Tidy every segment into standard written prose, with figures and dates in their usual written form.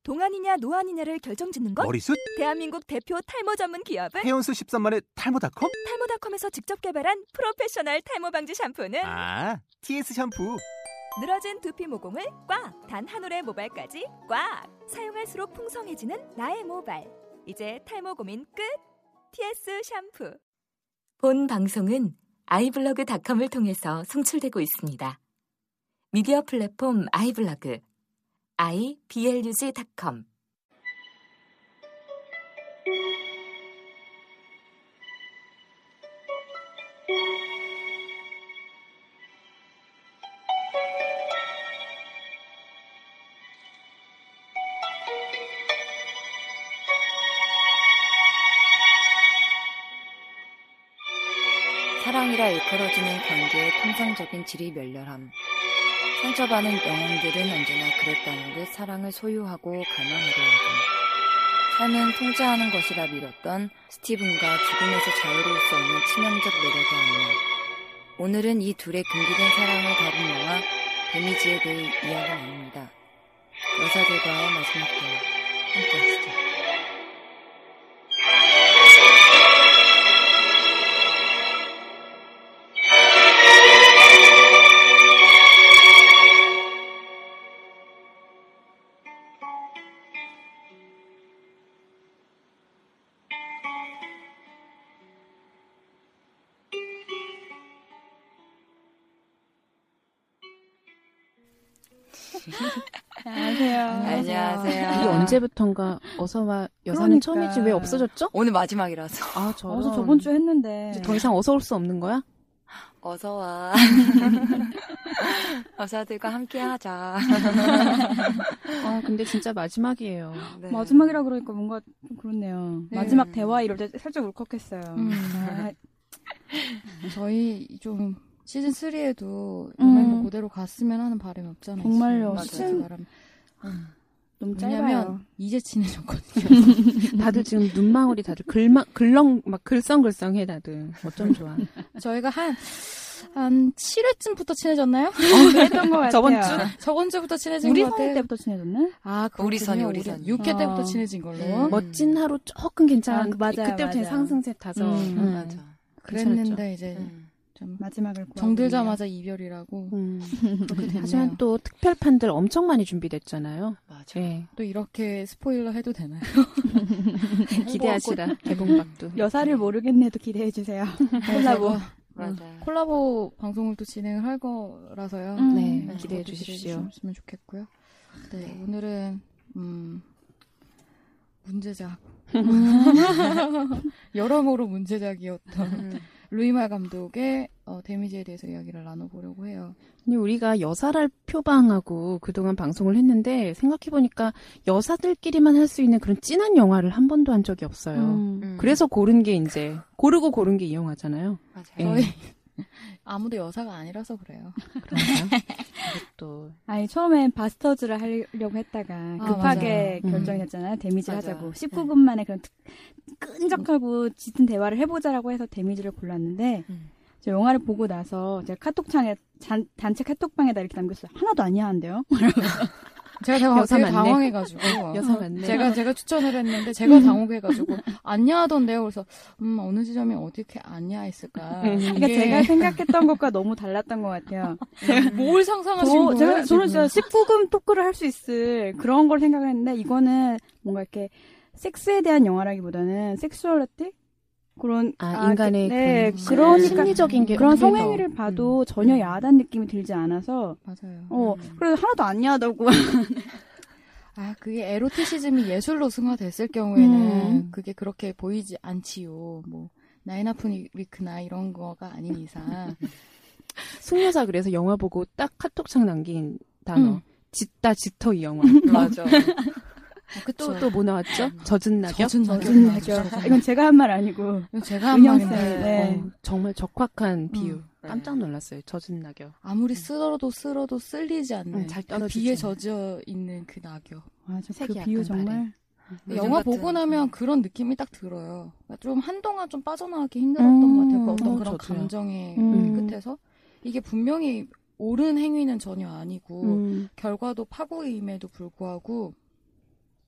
동안이냐 노안이냐를 결정짓는 것? 머리숱? 대한민국 대표 탈모 전문 기업은? 해온수 13만의 탈모닷컴? 탈모닷컴에서 직접 개발한 프로페셔널 탈모 방지 샴푸는? TS 샴푸. 늘어진 두피 모공을 꽉! 단 한 올의 모발까지 꽉! 사용할수록 풍성해지는 나의 모발. 이제 탈모 고민 끝! TS 샴푸. 본 방송은 아이블로그닷컴을 통해서 송출되고 있습니다. 미디어 플랫폼 아이블로그 iblog.com. 사랑이라 일컬어지는 관계의 통상적인 질이 멸렬함. 상처받은 영혼들은 언제나 그랬다는 듯 사랑을 소유하고 갈망하려 하고 삶은 통제하는 것이라 믿었던 스티븐과 죽음에서 자유로울 수 없는 치명적 매력의 악몽. 오늘은 이 둘의 금기된 사랑을 다룬 영화 데미지에 대해 이야기 나눕니다. 여사들과의 마지막 대화 함께 하시죠. 안녕하세요. 이게 언제부턴가 어서와 여사는 처음이지 왜 없어졌죠? 오늘 마지막이라서. 저번 주에 했는데. 이제 더 이상 어서 올 수 없는 거야? 어서와. 여사들과 함께 하자. 근데 진짜 마지막이에요. 네. 마지막이라 그러니까 뭔가 좀 그렇네요. 네. 마지막 대화 이럴 때 살짝 울컥했어요. 저희 좀 시즌 3에도 이 멤버 그대로 갔으면 하는 바람이 없잖아요. 정말요. 너무 짧아요. 이제 친해졌거든요. 다들 지금 눈망울이 다들 글썽글썽해 다들. 어쩜 좋아. 저희가 한 7회쯤부터 친해졌나요? 그랬던 것 같아요. 저번 주부터 친해진 것 같아요. 우리 선 때부터 친해졌나? 우리 선이. 6회 때부터 친해진 걸로. 멋진 하루 조금 괜찮았는데 맞아요, 그때부터 상승세 타서. 맞아. 그랬는데 이제 좀 마지막을 정들자마자 이별이라고. 하지만 또 특별판들 엄청 많이 준비됐잖아요. 맞아. 네. 또 이렇게 스포일러 해도 되나요? 기대하시라. 개봉박도. 여사를 모르겠네도 기대해 주세요. 콜라보. 맞아요. 콜라보 방송을 또 진행을 할 거라서요. 네, 기대해 주십시오. 주셨으면 좋겠고요. 네, 오늘은 문제작. 여러모로 문제작이었던 루이말 감독의 데미지에 대해서 이야기를 나눠보려고 해요. 근데 우리가 여사를 표방하고 그동안 방송을 했는데 생각해보니까 여사들끼리만 할 수 있는 그런 찐한 영화를 한 번도 한 적이 없어요. 그래서 고른 게 이 영화잖아요. 맞아요. 저희 아무도 여사가 아니라서 그래요. 그런가요? 또 처음엔 바스터즈를 하려고 했다가 급하게 결정이 됐잖아요. 데미지를 하자고. 19분 만에 그런 끈적하고 짙은 대화를 해보자라고 해서 데미지를 골랐는데 저 영화를 보고 나서 제가 카톡창에 단체 카톡방에다 이렇게 남겼어요. 하나도 아니야 한대요. 제가 되게 당황해가지고 여사 맞네. 제가 추천을 했는데 제가 당혹해가지고 안냐 하던데요. 그래서 어느 지점이 어떻게 안냐 했을까. 그러니까 제가 생각했던 것과 너무 달랐던 것 같아요. 뭘 상상하신 거예요? 저는 진짜 19금 토크를 할 수 있을 그런 걸 생각을 했는데 이거는 뭔가 이렇게 섹스에 대한 영화라기보다는 섹슈얼리티? 그런 인간의 그런 심리적인 게 그런 성행위를 봐도 전혀 야하다는 느낌이 들지 않아서 맞아요. 그래서 하나도 안 야하다고. 그게 에로티시즘이 예술로 승화됐을 경우에는 그게 그렇게 보이지 않지요. 뭐 나인 아픈 위크나 이런 거가 아닌 이상. 숙녀사 그래서 영화 보고 딱 카톡창 남긴 단어. 짙다 짙어 이 영화. 맞아. 또 뭐 나왔죠? 젖은 낙엽. 이건 제가 한 말 아니고. 제가 한 말인데. 네. 정말 적확한 비유. 깜짝 놀랐어요. 젖은 낙엽. 아무리 쓸어도 쓸리지 않는 잘 그 비에 젖어 있는 그 낙엽. 맞아. 그 비유 정말. 영화 보고 나면 그런 느낌이 딱 들어요. 좀 한동안 좀 빠져나가기 힘들었던 것 같아요. 어떤 그런 저도요. 감정의 끝에서. 이게 분명히 옳은 행위는 전혀 아니고 결과도 파국임에도 불구하고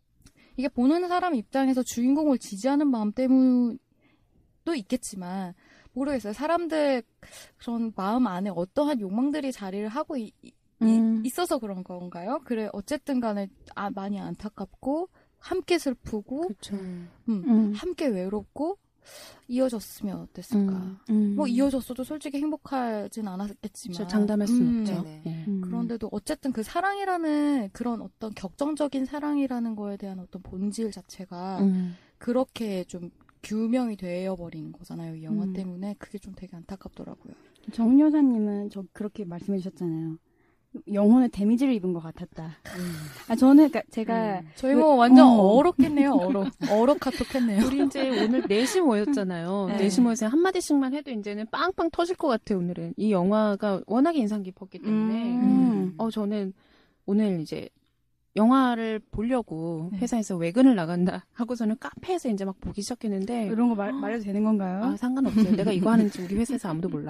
이게 보는 사람 입장에서 주인공을 지지하는 마음 때문도 있겠지만 모르겠어요. 사람들 그런 마음 안에 어떠한 욕망들이 자리를 하고 있어서 그런 건가요? 그래 어쨌든 간에 많이 안타깝고 함께 슬프고 함께 외롭고 이어졌으면 어땠을까? 뭐 이어졌어도 솔직히 행복하진 않았겠지만 장담할 수는 없죠. 그런데도 어쨌든 그 사랑이라는 그런 어떤 격정적인 사랑이라는 거에 대한 어떤 본질 자체가 그렇게 좀 규명이 되어버리는 거잖아요. 이 영화 때문에 그게 좀 되게 안타깝더라고요. 정 여사님은 그렇게 말씀해 주셨잖아요. 영혼의 데미지를 입은 것 같았다. 저는 그러니까 제가 저희 뭐 완전 어렵겠네요. 어록 카톡했네요. 우리 이제 오늘 4시 모였잖아요. 네. 4시 모여서 한마디씩만 해도 이제는 빵빵 터질 것 같아요. 오늘은 이 영화가 워낙에 인상 깊었기 때문에 저는 오늘 이제 영화를 보려고 회사에서 외근을 나간다 하고서는 카페에서 이제 막 보기 시작했는데 이런 거 말해도 되는 건가요? 상관없어요. 내가 이거 하는지 우리 회사에서 아무도 몰라.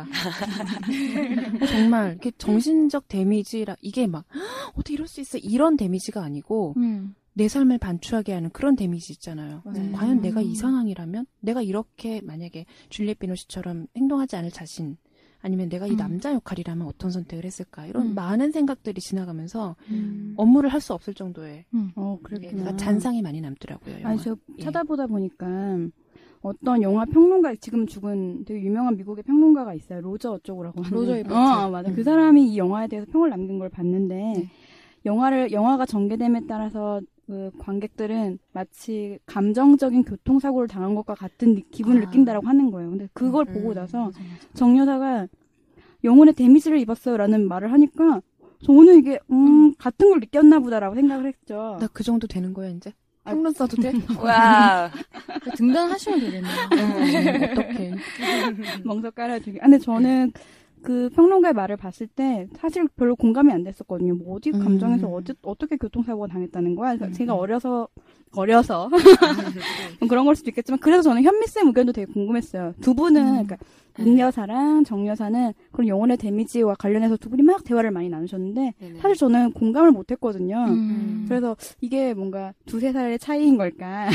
정말 이렇게 정신적 데미지라 이게 막 어떻게 이럴 수 있어 이런 데미지가 아니고 내 삶을 반추하게 하는 그런 데미지 있잖아요. 과연 내가 이 상황이라면 내가 이렇게 만약에 줄리엣 비노시처럼 행동하지 않을 자신 아니면 내가 이 남자 역할이라면 어떤 선택을 했을까 이런 많은 생각들이 지나가면서 업무를 할 수 없을 정도의 그렇구나. 잔상이 많이 남더라고요. 영화. 아니 저 찾아보다 보니까 어떤 영화 평론가 지금 죽은 되게 유명한 미국의 평론가가 있어요. 로저 어쩌고라고 하는. 로저 이버트. 맞아. 그 사람이 이 영화에 대해서 평을 남긴 걸 봤는데 영화가 전개됨에 따라서 그 관객들은 마치 감정적인 교통사고를 당한 것과 같은 기분을 느낀다라고 하는 거예요. 근데 그걸 보고 나서 정 여사가 영혼의 데미지를 입었어요라는 말을 하니까 저는 이게 같은 걸 느꼈나 보다라고 생각을 했죠. 나 그 정도 되는 거야 이제? 평론 써도 돼? 와 등단하시면 되겠네요. 어떡해. 멍석 깔아주기. 근데 저는 그 평론가의 말을 봤을 때 사실 별로 공감이 안 됐었거든요. 뭐 어디 감정에서 어떻게 교통사고가 당했다는 거야. 그래서 제가 어려서 그런 걸 수도 있겠지만 그래서 저는 현미쌤 의견도 되게 궁금했어요. 두 분은 그러니까 임 여사랑 정 여사는 그런 영혼의 데미지와 관련해서 두 분이 막 대화를 많이 나누셨는데 사실 저는 공감을 못했거든요. 그래서 이게 뭔가 2-3살의 차이인 걸까.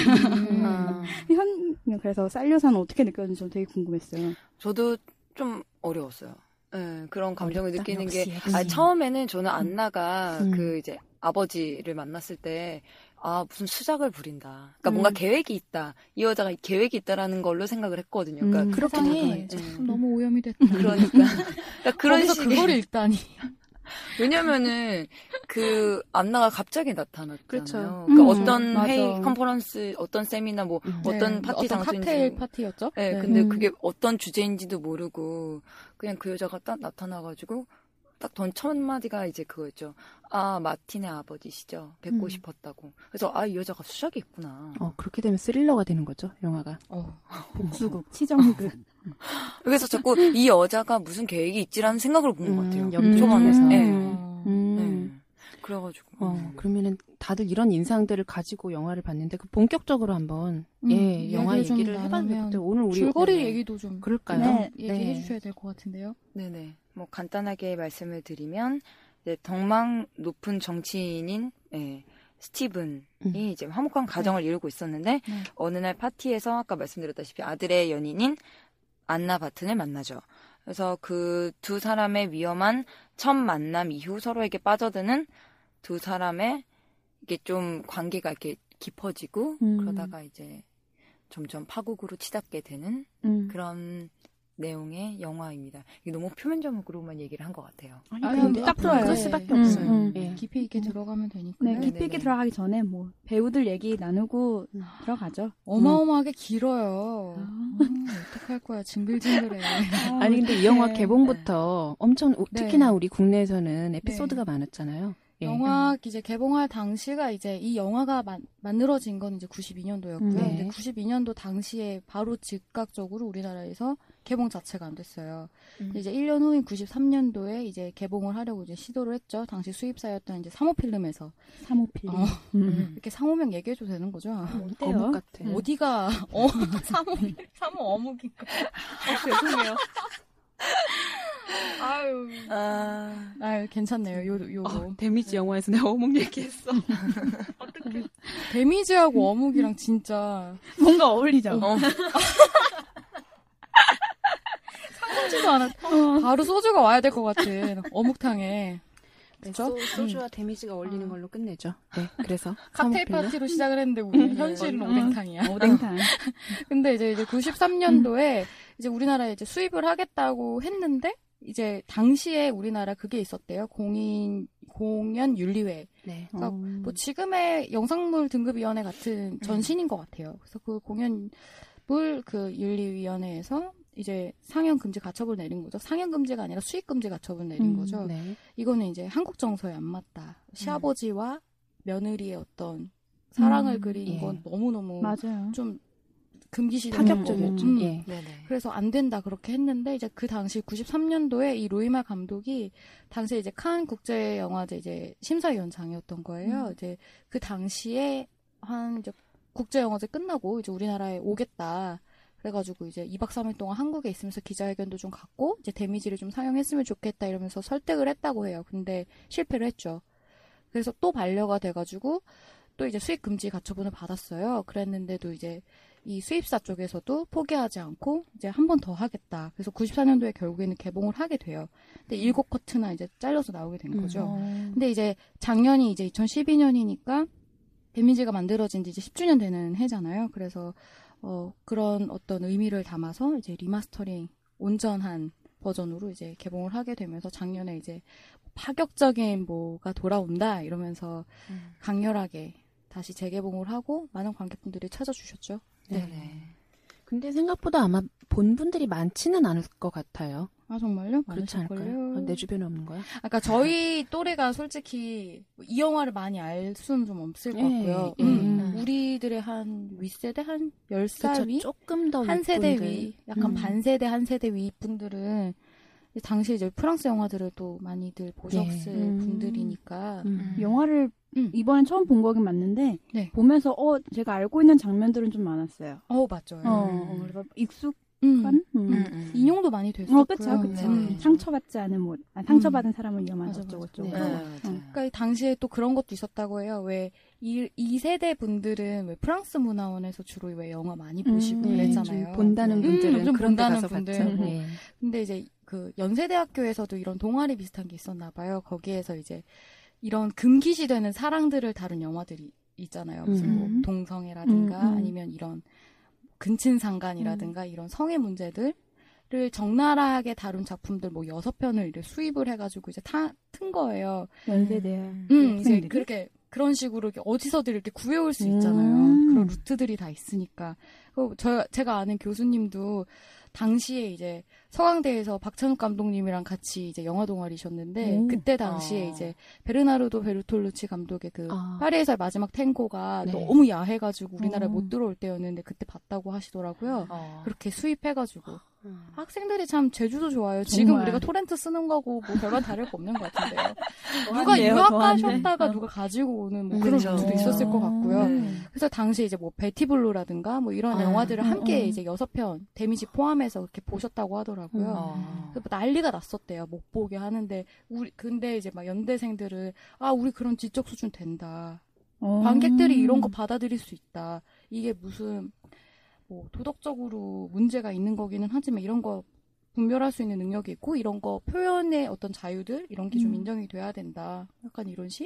그래서 쌀 여사는 어떻게 느꼈는지 저는 되게 궁금했어요. 저도 좀 어려웠어요. 네, 그런 감정을 느끼는 게 처음에는 저는 안나가 그 이제 아버지를 만났을 때 무슨 수작을 부린다. 그러니까 뭔가 계획이 있다. 이 여자가 계획이 있다라는 걸로 생각을 했거든요. 그러니까 그렇게 너무 오염이 됐다. 그러니까 그런 식의 그걸 읽다니. 왜냐면은 그 안나가 갑자기 나타났잖아요. 그렇죠. 그러니까 어떤 회의, 컨퍼런스, 어떤 세미나 뭐 어떤 파티 어떤 장소인지 칵테일 파티였죠? 네, 근데 그게 어떤 주제인지도 모르고 그냥 그 여자가 딱 나타나가지고 딱 던 첫 마디가 이제 그거였죠. 마틴의 아버지시죠. 뵙고 싶었다고. 그래서 이 여자가 수작이 있구나. 그렇게 되면 스릴러가 되는 거죠, 영화가. 복수극, 치정극. 그래서 자꾸 이 여자가 무슨 계획이 있지라는 생각을 본 것 같아요. 초반에서. 네. 그래가지고. 그러면은 다들 이런 인상들을 가지고 영화를 봤는데 본격적으로 한번 영화 얘기를 해봐도 될 것 같아요. 오늘 우리 줄거리 얘기도 좀 그럴까요? 얘기해 주셔야 될 것 같은데요. 네네. 뭐 간단하게 말씀을 드리면 이제 덕망 높은 정치인인 스티븐이 이제 화목한 가정을 이루고 있었는데 어느 날 파티에서 아까 말씀드렸다시피 아들의 연인인 안나 바튼을 만나죠. 그래서 그 두 사람의 위험한 첫 만남 이후 서로에게 빠져드는 두 사람의 이게 좀 관계가 이렇게 깊어지고 그러다가 이제 점점 파국으로 치닫게 되는 그런 내용의 영화입니다. 이게 너무 표면적으로만 얘기를 한 것 같아요. 근데 딱 좋아요. 그럴 수밖에 없어요. 깊이 있게 들어가면 되니까. 네, 깊이 있게 들어가기 전에 뭐 배우들 얘기 나누고 들어가죠. 어마어마하게 길어요. 어떡할 거야, 징글징글해. 아니 근데 이 영화 개봉부터 엄청 특히나 우리 국내에서는 에피소드가 많았잖아요. 영화 이제 개봉할 당시가 이제 이 영화가 만들어진 건 이제 92년도였고요. 근데 92년도 당시에 바로 즉각적으로 우리나라에서 개봉 자체가 안 됐어요. 이제 1년 후인 93년도에 이제 개봉을 하려고 이제 시도를 했죠. 당시 수입사였던 이제 사모필름에서. 사모필름. 이렇게 상호명 얘기해도 되는 거죠? 어때요? 어묵 같아. 어디가 사모 어묵인가? 죄송해요. 아유, 괜찮네요. 요거. 데미지 영화에서 내가 어묵 얘기했어. 어떡해. 데미지하고 어묵이랑 진짜 뭔가 어울리죠. 상상지도 않아. 바로 소주가 와야 될 것 같은 어묵탕에. 그렇죠? 소주와 데미지가 어울리는 걸로 끝내죠. 네, 그래서 칵테일 파티로 시작을 했는데 우리 현실은 오뎅탕이야. 오뎅탕. 근데 이제 93년도에 이제 우리나라에 이제 수입을 하겠다고 했는데 이제 당시에 우리나라 그게 있었대요. 공연 윤리회. 네. 그러니까 뭐 지금의 영상물 등급위원회 같은 전신인 것 같아요. 그래서 그 공연물 그 윤리위원회에서 이제 상영 금지 가처분 내린 거죠. 상영 금지가 아니라 수입 금지 가처분 내린 거죠. 네. 이거는 이제 한국 정서에 안 맞다. 시아버지와 며느리의 어떤 사랑을 그리는 건 너무너무 맞아요. 좀 금기시되는 파격적이었죠. 거고. 예. 그래서 안 된다 그렇게 했는데 이제 그 당시 93년도에 이 로이말 감독이 당시에 이제 칸 국제 영화제 이제 심사위원장이었던 거예요. 이제 그 당시에 한 이제 국제 영화제 끝나고 이제 우리나라에 오겠다. 그래가지고 이제 2박 3일 동안 한국에 있으면서 기자회견도 좀 갖고 이제 데미지를 좀 상영했으면 좋겠다 이러면서 설득을 했다고 해요. 근데 실패를 했죠. 그래서 또 반려가 돼가지고 또 이제 수입 금지 가처분을 받았어요. 그랬는데도 이제 이 수입사 쪽에서도 포기하지 않고 이제 한 번 더 하겠다. 그래서 94년도에 결국에는 개봉을 하게 돼요. 근데 7커트나 이제 잘려서 나오게 된 거죠. 근데 이제 작년이 이제 2012년이니까 데미지가 만들어진 지 이제 10주년 되는 해잖아요. 그래서 그런 어떤 의미를 담아서 이제 리마스터링 온전한 버전으로 이제 개봉을 하게 되면서 작년에 이제 파격적인 뭐가 돌아온다 이러면서 강렬하게 다시 재개봉을 하고 많은 관객분들이 찾아주셨죠. 네. 근데 생각보다 아마 본 분들이 많지는 않을 것 같아요. 아 정말요? 그렇지 않을까요? 내 주변에 없는 거야? 아까 저희 또래가 솔직히 이 영화를 많이 알 수는 좀 없을 것 같고요. 우리들의 한 윗세대 한 10살 그쵸, 위? 조금 더 한 세대 윗분들. 위, 약간 반세대 한 세대 위 분들은 당시 이제 프랑스 영화들을 또 많이들 보셨을 분들이니까 영화를 이번엔 처음 본 거긴 맞는데 네. 보면서 제가 알고 있는 장면들은 좀 많았어요. 맞죠. 그래서 익숙한 인용도 많이 됐었고요. 그렇죠. 상처받지 않은 상처받은 사람은 위험한 맞아, 어쩌고 맞아. 저쩌고. 그러니까 당시에 또 그런 것도 있었다고 해요. 왜 이 세대 분들은 왜 프랑스 문화원에서 주로 왜 영화 많이 보시고 그랬잖아요. 좀 본다는 분들은 좀 그런 데 본다는 가서 분들. 봤죠. 뭐. 근데 이제 그 연세대학교에서도 이런 동아리 비슷한 게 있었나 봐요. 거기에서 이제 이런 금기시되는 사랑들을 다룬 영화들이 있잖아요. 무슨 뭐 동성애라든가 아니면 이런 근친상간이라든가 이런 성의 문제들을 적나라하게 다룬 작품들 뭐 6편을 이제 수입을 해가지고 이제 튼 거예요. 연세대. 이제 그렇게 그런 식으로 이렇게 어디서든 이렇게 구해올 수 있잖아요. 그런 루트들이 다 있으니까. 제가 아는 교수님도 당시에 이제 서강대에서 박찬욱 감독님이랑 같이 이제 영화 동아리셨는데 그때 당시에 이제 베르나르도 베르톨루치 감독의 그 파리에서의 마지막 탱고가 너무 야해가지고 우리나라에 못 들어올 때였는데 그때 봤다고 하시더라고요. 그렇게 수입해가지고. 학생들이 참 제주도 좋아요. 지금 정말. 우리가 토렌트 쓰는 거고 뭐 별반 다를 거 없는 것 같은데요. 누가 유학 가셨다가 누가 가지고 오는 뭐 그런 루트도 있었을 것 같고요. 그래서 당시 이제 뭐 베티블루라든가 뭐 이런 영화들을 함께 이제 6편 데미지 포함해서 그렇게 보셨다고 하더라고요. 그래서 난리가 났었대요. 못 보게 하는데 근데 이제 막 연대생들은 우리 그런 지적 수준 된다. 관객들이 이런 거 받아들일 수 있다. 이게 무슨 뭐 도덕적으로 문제가 있는 거기는 하지만 이런 거 분별할 수 있는 능력이 있고 이런 거 표현의 어떤 자유들 이런 게 좀 인정이 돼야 된다. 약간 이런 식?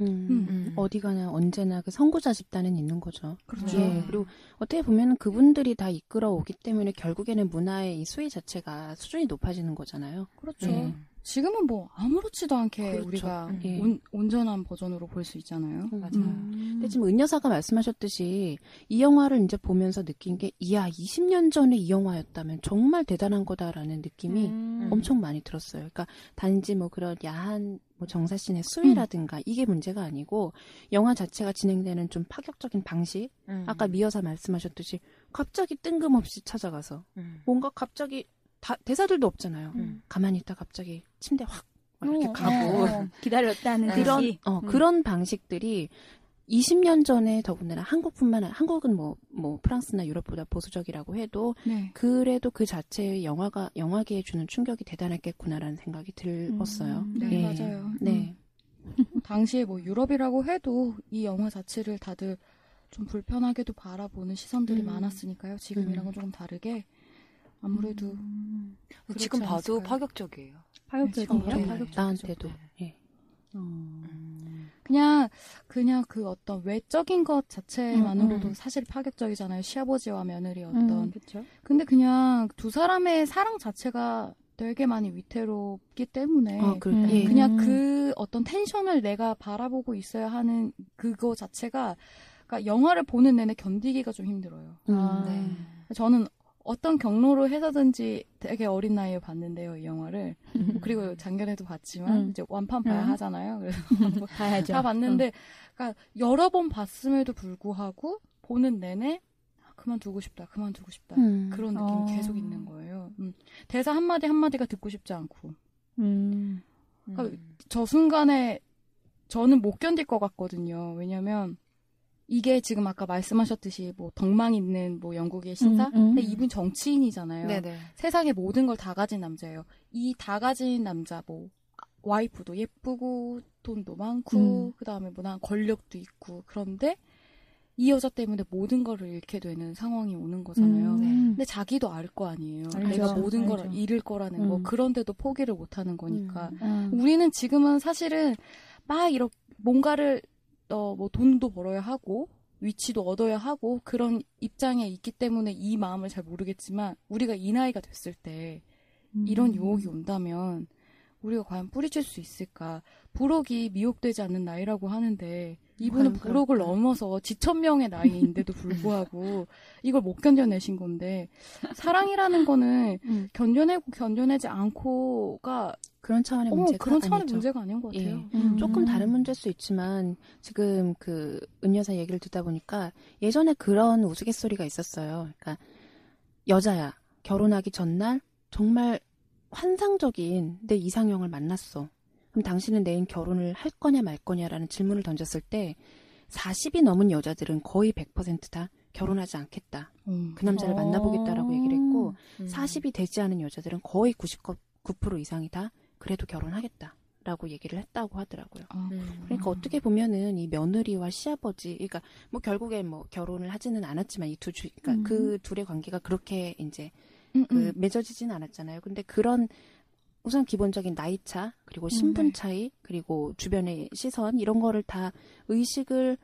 어디 가나 언제나 그 선구자 집단은 있는 거죠. 그렇죠. 예, 그리고 어떻게 보면 그분들이 다 이끌어 오기 때문에 결국에는 문화의 이 수위 자체가 수준이 높아지는 거잖아요. 그렇죠. 지금은 뭐 아무렇지도 않게 그렇죠. 우리가 예. 온전한 버전으로 볼 수 있잖아요. 맞아요. 근데 지금 은 여사가 말씀하셨듯이 이 영화를 이제 보면서 느낀 게 이야 20년 전에 이 영화였다면 정말 대단한 거다라는 느낌이 엄청 많이 들었어요. 그러니까 단지 뭐 그런 야한 뭐 정사신의 수위라든가 이게 문제가 아니고 영화 자체가 진행되는 좀 파격적인 방식 아까 미 여사 말씀하셨듯이 갑자기 뜬금없이 찾아가서 뭔가 갑자기 대사들도 없잖아요. 가만히 있다 갑자기 침대 확 이렇게 가고 기다렸다는 듯이. 그런 방식들이 20년 전에 더군다나 한국은 뭐 프랑스나 유럽보다 보수적이라고 해도 그래도 그 자체의 영화계에 주는 충격이 대단했겠구나라는 생각이 들었어요. 네, 맞아요. 네. 당시에 뭐 유럽이라고 해도 이 영화 자체를 다들 좀 불편하게도 바라보는 시선들이 많았으니까요. 지금이랑은 조금 다르게 아무래도 지금 봐도 않았을까요? 파격적이에요. 파격적이에요? 나한테도. 예. 그냥 그 어떤 외적인 것 자체만으로도 사실 파격적이잖아요. 시아버지와 며느리 어떤. 그렇죠. 근데 그냥 두 사람의 사랑 자체가 되게 많이 위태롭기 때문에 그냥 그 어떤 텐션을 내가 바라보고 있어야 하는 그거 자체가 그러니까 영화를 보는 내내 견디기가 좀 힘들어요. 네. 저는 어떤 경로로 해서든지 되게 어린 나이에 봤는데요, 이 영화를. 그리고 작년에도 봤지만 이제 완판 봐야 하잖아요. 그래서 봐야죠. 다 봤는데 그러니까 여러 번 봤음에도 불구하고 보는 내내 그만두고 싶다. 그런 느낌이 계속 있는 거예요. 대사 한마디 한마디가 듣고 싶지 않고. 그러니까 저 순간에 저는 못 견딜 것 같거든요. 왜냐면 이게 지금 아까 말씀하셨듯이 뭐 덕망 있는 뭐 영국의 신사? 근데 이분 정치인이잖아요. 네네. 세상의 모든 걸 다 가진 남자예요. 이 다 가진 남자 뭐 와이프도 예쁘고 돈도 많고 그다음에 뭐나 권력도 있고 그런데 이 여자 때문에 모든 거를 잃게 되는 상황이 오는 거잖아요. 근데 자기도 알 거 아니에요. 알죠. 내가 모든 걸 잃을 거라는 거. 그런데도 포기를 못 하는 거니까. 우리는 지금은 사실은 막 이렇게 뭔가를 뭐 돈도 벌어야 하고 위치도 얻어야 하고 그런 입장에 있기 때문에 이 마음을 잘 모르겠지만 우리가 이 나이가 됐을 때 이런 유혹이 온다면 우리가 과연 뿌리칠 수 있을까? 부록이 미혹되지 않는 나이라고 하는데 이분은 부록을 넘어서 지천명의 나이인데도 불구하고 이걸 못 견뎌내신 건데 사랑이라는 거는 견뎌내고 견뎌내지 않고가 그런 차원의 문제가 그런 차원의 아니죠. 문제가 아닌 것 같아요. 조금 다른 문제일 수 있지만 지금 그 은여사 얘기를 듣다 보니까 예전에 그런 우스갯소리가 있었어요. 그러니까 여자야 결혼하기 전날 정말 환상적인 내 이상형을 만났어. 그럼 당신은 내일 결혼을 할 거냐 말 거냐라는 질문을 던졌을 때 40이 넘은 여자들은 거의 100% 다 결혼하지 않겠다. 그 남자를 만나보겠다라고 얘기를 했고 40이 되지 않은 여자들은 거의 99% 이상이 다 그래도 결혼하겠다라고 얘기를 했다고 하더라고요. 그러니까 어떻게 보면은 이 며느리와 시아버지, 그러니까 뭐 결국에 뭐 결혼을 하지는 않았지만 이 그러니까 그 둘의 관계가 그렇게 이제 그 맺어지지는 않았잖아요. 근데 그런 우선 기본적인 나이 차, 그리고 신분 차이, 그리고 주변의 시선 이런 거를 다 의식을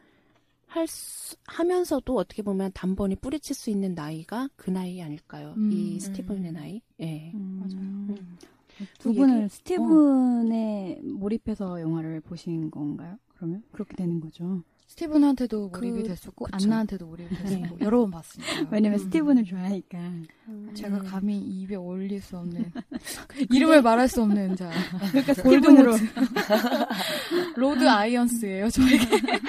하면서도 어떻게 보면 단번에 뿌리칠 수 있는 나이가 그 나이 아닐까요? 이 스티븐의 나이. 예. 맞아요. 두 분은 스티븐에 몰입해서 영화를 보신 건가요? 그러면 그렇게 되는 거죠. 스티븐한테도 몰입이 됐었고 안나한테도 몰입이 됐었고 여러 번 봤으니까. 왜냐면 스티븐을 좋아하니까. 제가 감히 입에 올릴 수 없는 이름을 말할 수 없는 자. 그러니까 스티븐으로 로드 아이언스예요 저에게.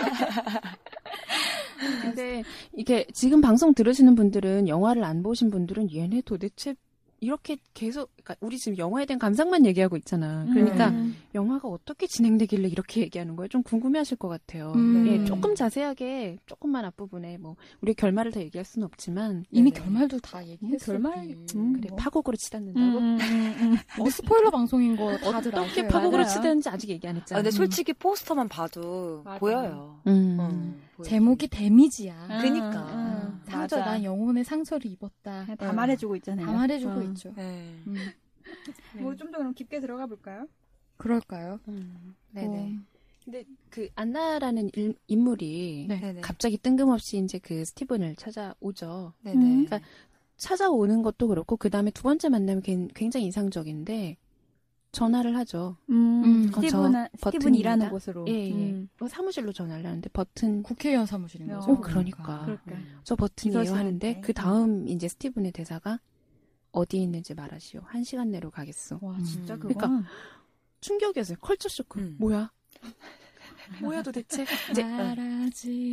근데 이게 지금 방송 들으시는 분들은 영화를 안 보신 분들은 얘네 도대체 이렇게 계속 그러니까 우리 지금 영화에 대한 감상만 얘기하고 있잖아. 그러니까 영화가 어떻게 진행되길래 이렇게 얘기하는 거예요? 좀 궁금해하실 것 같아요. 예, 조금 자세하게 조금만 앞부분에 뭐 우리 결말을 다 얘기할 수는 없지만 이미 결말도 다 얘기했어. 결말 그래 파국으로 치닫는다고? 스포일러 방송인 거 다들 어떻게 아세요. 파국으로 맞아요. 치닫는지 아직 얘기 안 했잖아. 근데 솔직히 포스터만 봐도 보여요. 제목이 데미지야. 그러니까. 상처, 맞아. 난 영혼의 상처를 입었다. 다 말해주고 있잖아요. 다 말해주고 있죠. 네. 뭐 좀 더 그럼 깊게 들어가 볼까요? 그럴까요? 네네. 근데 그 안나라는 인물이 네네. 갑자기 뜬금없이 이제 그 스티븐을 찾아오죠. 네네. 그러니까 찾아오는 것도 그렇고 그 다음에 두 번째 만나면 굉장히 인상적인데 전화를 하죠. 스티븐이 버튼입니다. 일하는 곳으로. 예. 사무실로 전화를 하는데 버튼. 국회의원 사무실인 거죠. 그러니까. 비서실인데. 저 버튼이에요 하는데 그 다음 이제 스티븐의 대사가 어디에 있는지 말하시오. 1시간 내로 가겠소. 와 진짜 그건. 그러니까 충격이었어요. 컬처 쇼크. 뭐야? 뭐야 도대체? 이제 말하지.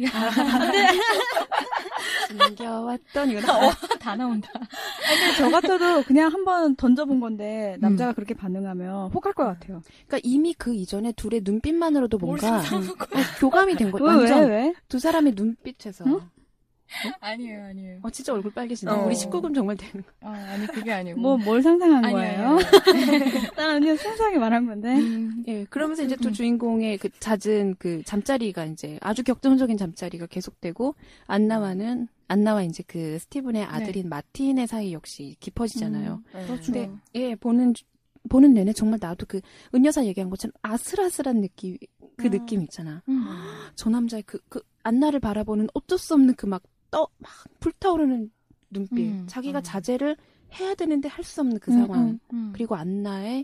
숨겨왔던 이거 다 나온다. 근데 저 같아도 그냥 한번 던져본 건데 남자가 그렇게 반응하면 혹할 것 같아요. 그러니까 이미 그 이전에 둘의 눈빛만으로도 뭔가 교감이 된 거예요. 완전 왜? 두 사람의 눈빛에서 아니에요. 진짜 얼굴 빨개지네. 우리 19금 정말 되는 거. 아니 그게 아니고. 뭘 상상한 거예요? 난 그냥 순수하게 말한 건데. 예, 그러면서 이제 또 주인공의 그 잦은 그 잠자리가 이제 아주 격정적인 잠자리가 계속되고 안나와 이제 그 스티븐의 아들인 마틴의 사이 역시 깊어지잖아요. 그렇죠. 근데 예, 보는 내내 정말 나도 그 은여사 얘기한 것처럼 아슬아슬한 느낌, 그 느낌 있잖아. 저 남자의 그 안나를 바라보는 어쩔 수 없는 그 막 불타오르는 눈빛. 자기가 자제를 해야 되는데 할 수 없는 그 상황. 그리고 안나는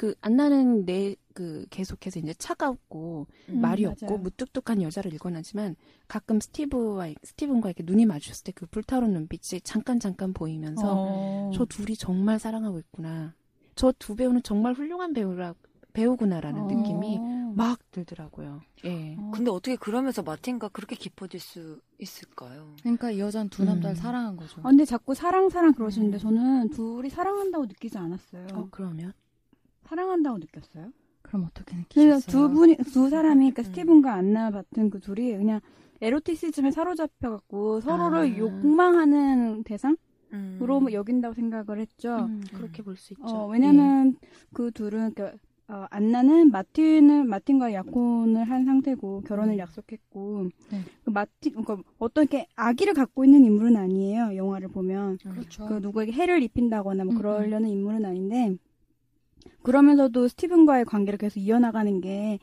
계속해서 이제 차갑고 말이 맞아요. 없고 무뚝뚝한 여자를 일궈내지만 가끔 스티븐과 이렇게 눈이 마주쳤을 때 그 불타오르는 눈빛이 잠깐 보이면서 저 둘이 정말 사랑하고 있구나. 저 두 배우는 정말 훌륭한 배우구나라는 느낌이 막 들더라고요. 예. 근데 어떻게 그러면서 마틴과 그렇게 깊어질 수 있을까요? 그러니까 이 여자는 두 남자를 사랑한 거죠. 근데 자꾸 사랑 그러시는데 저는 둘이 사랑한다고 느끼지 않았어요. 그러면? 사랑한다고 느꼈어요? 그럼 어떻게 느끼셨어요? 두 사람이, 그러니까 스티븐과 안나 같은 그 둘이 그냥 에로티시즘에 사로잡혀갖고 서로를 욕망하는 대상으로 여긴다고 생각을 했죠. 그렇게 볼 수 있죠. 왜냐면 그 둘은, 그러니까 안나는 마틴과 약혼을 한 상태고 결혼을 약속했고 그러니까 어떤 이렇게 악의를 갖고 있는 인물은 아니에요. 영화를 보면 그렇죠. 그 누구에게 해를 입힌다거나 뭐 그러려는 인물은 아닌데 그러면서도 스티븐과의 관계를 계속 이어나가는 게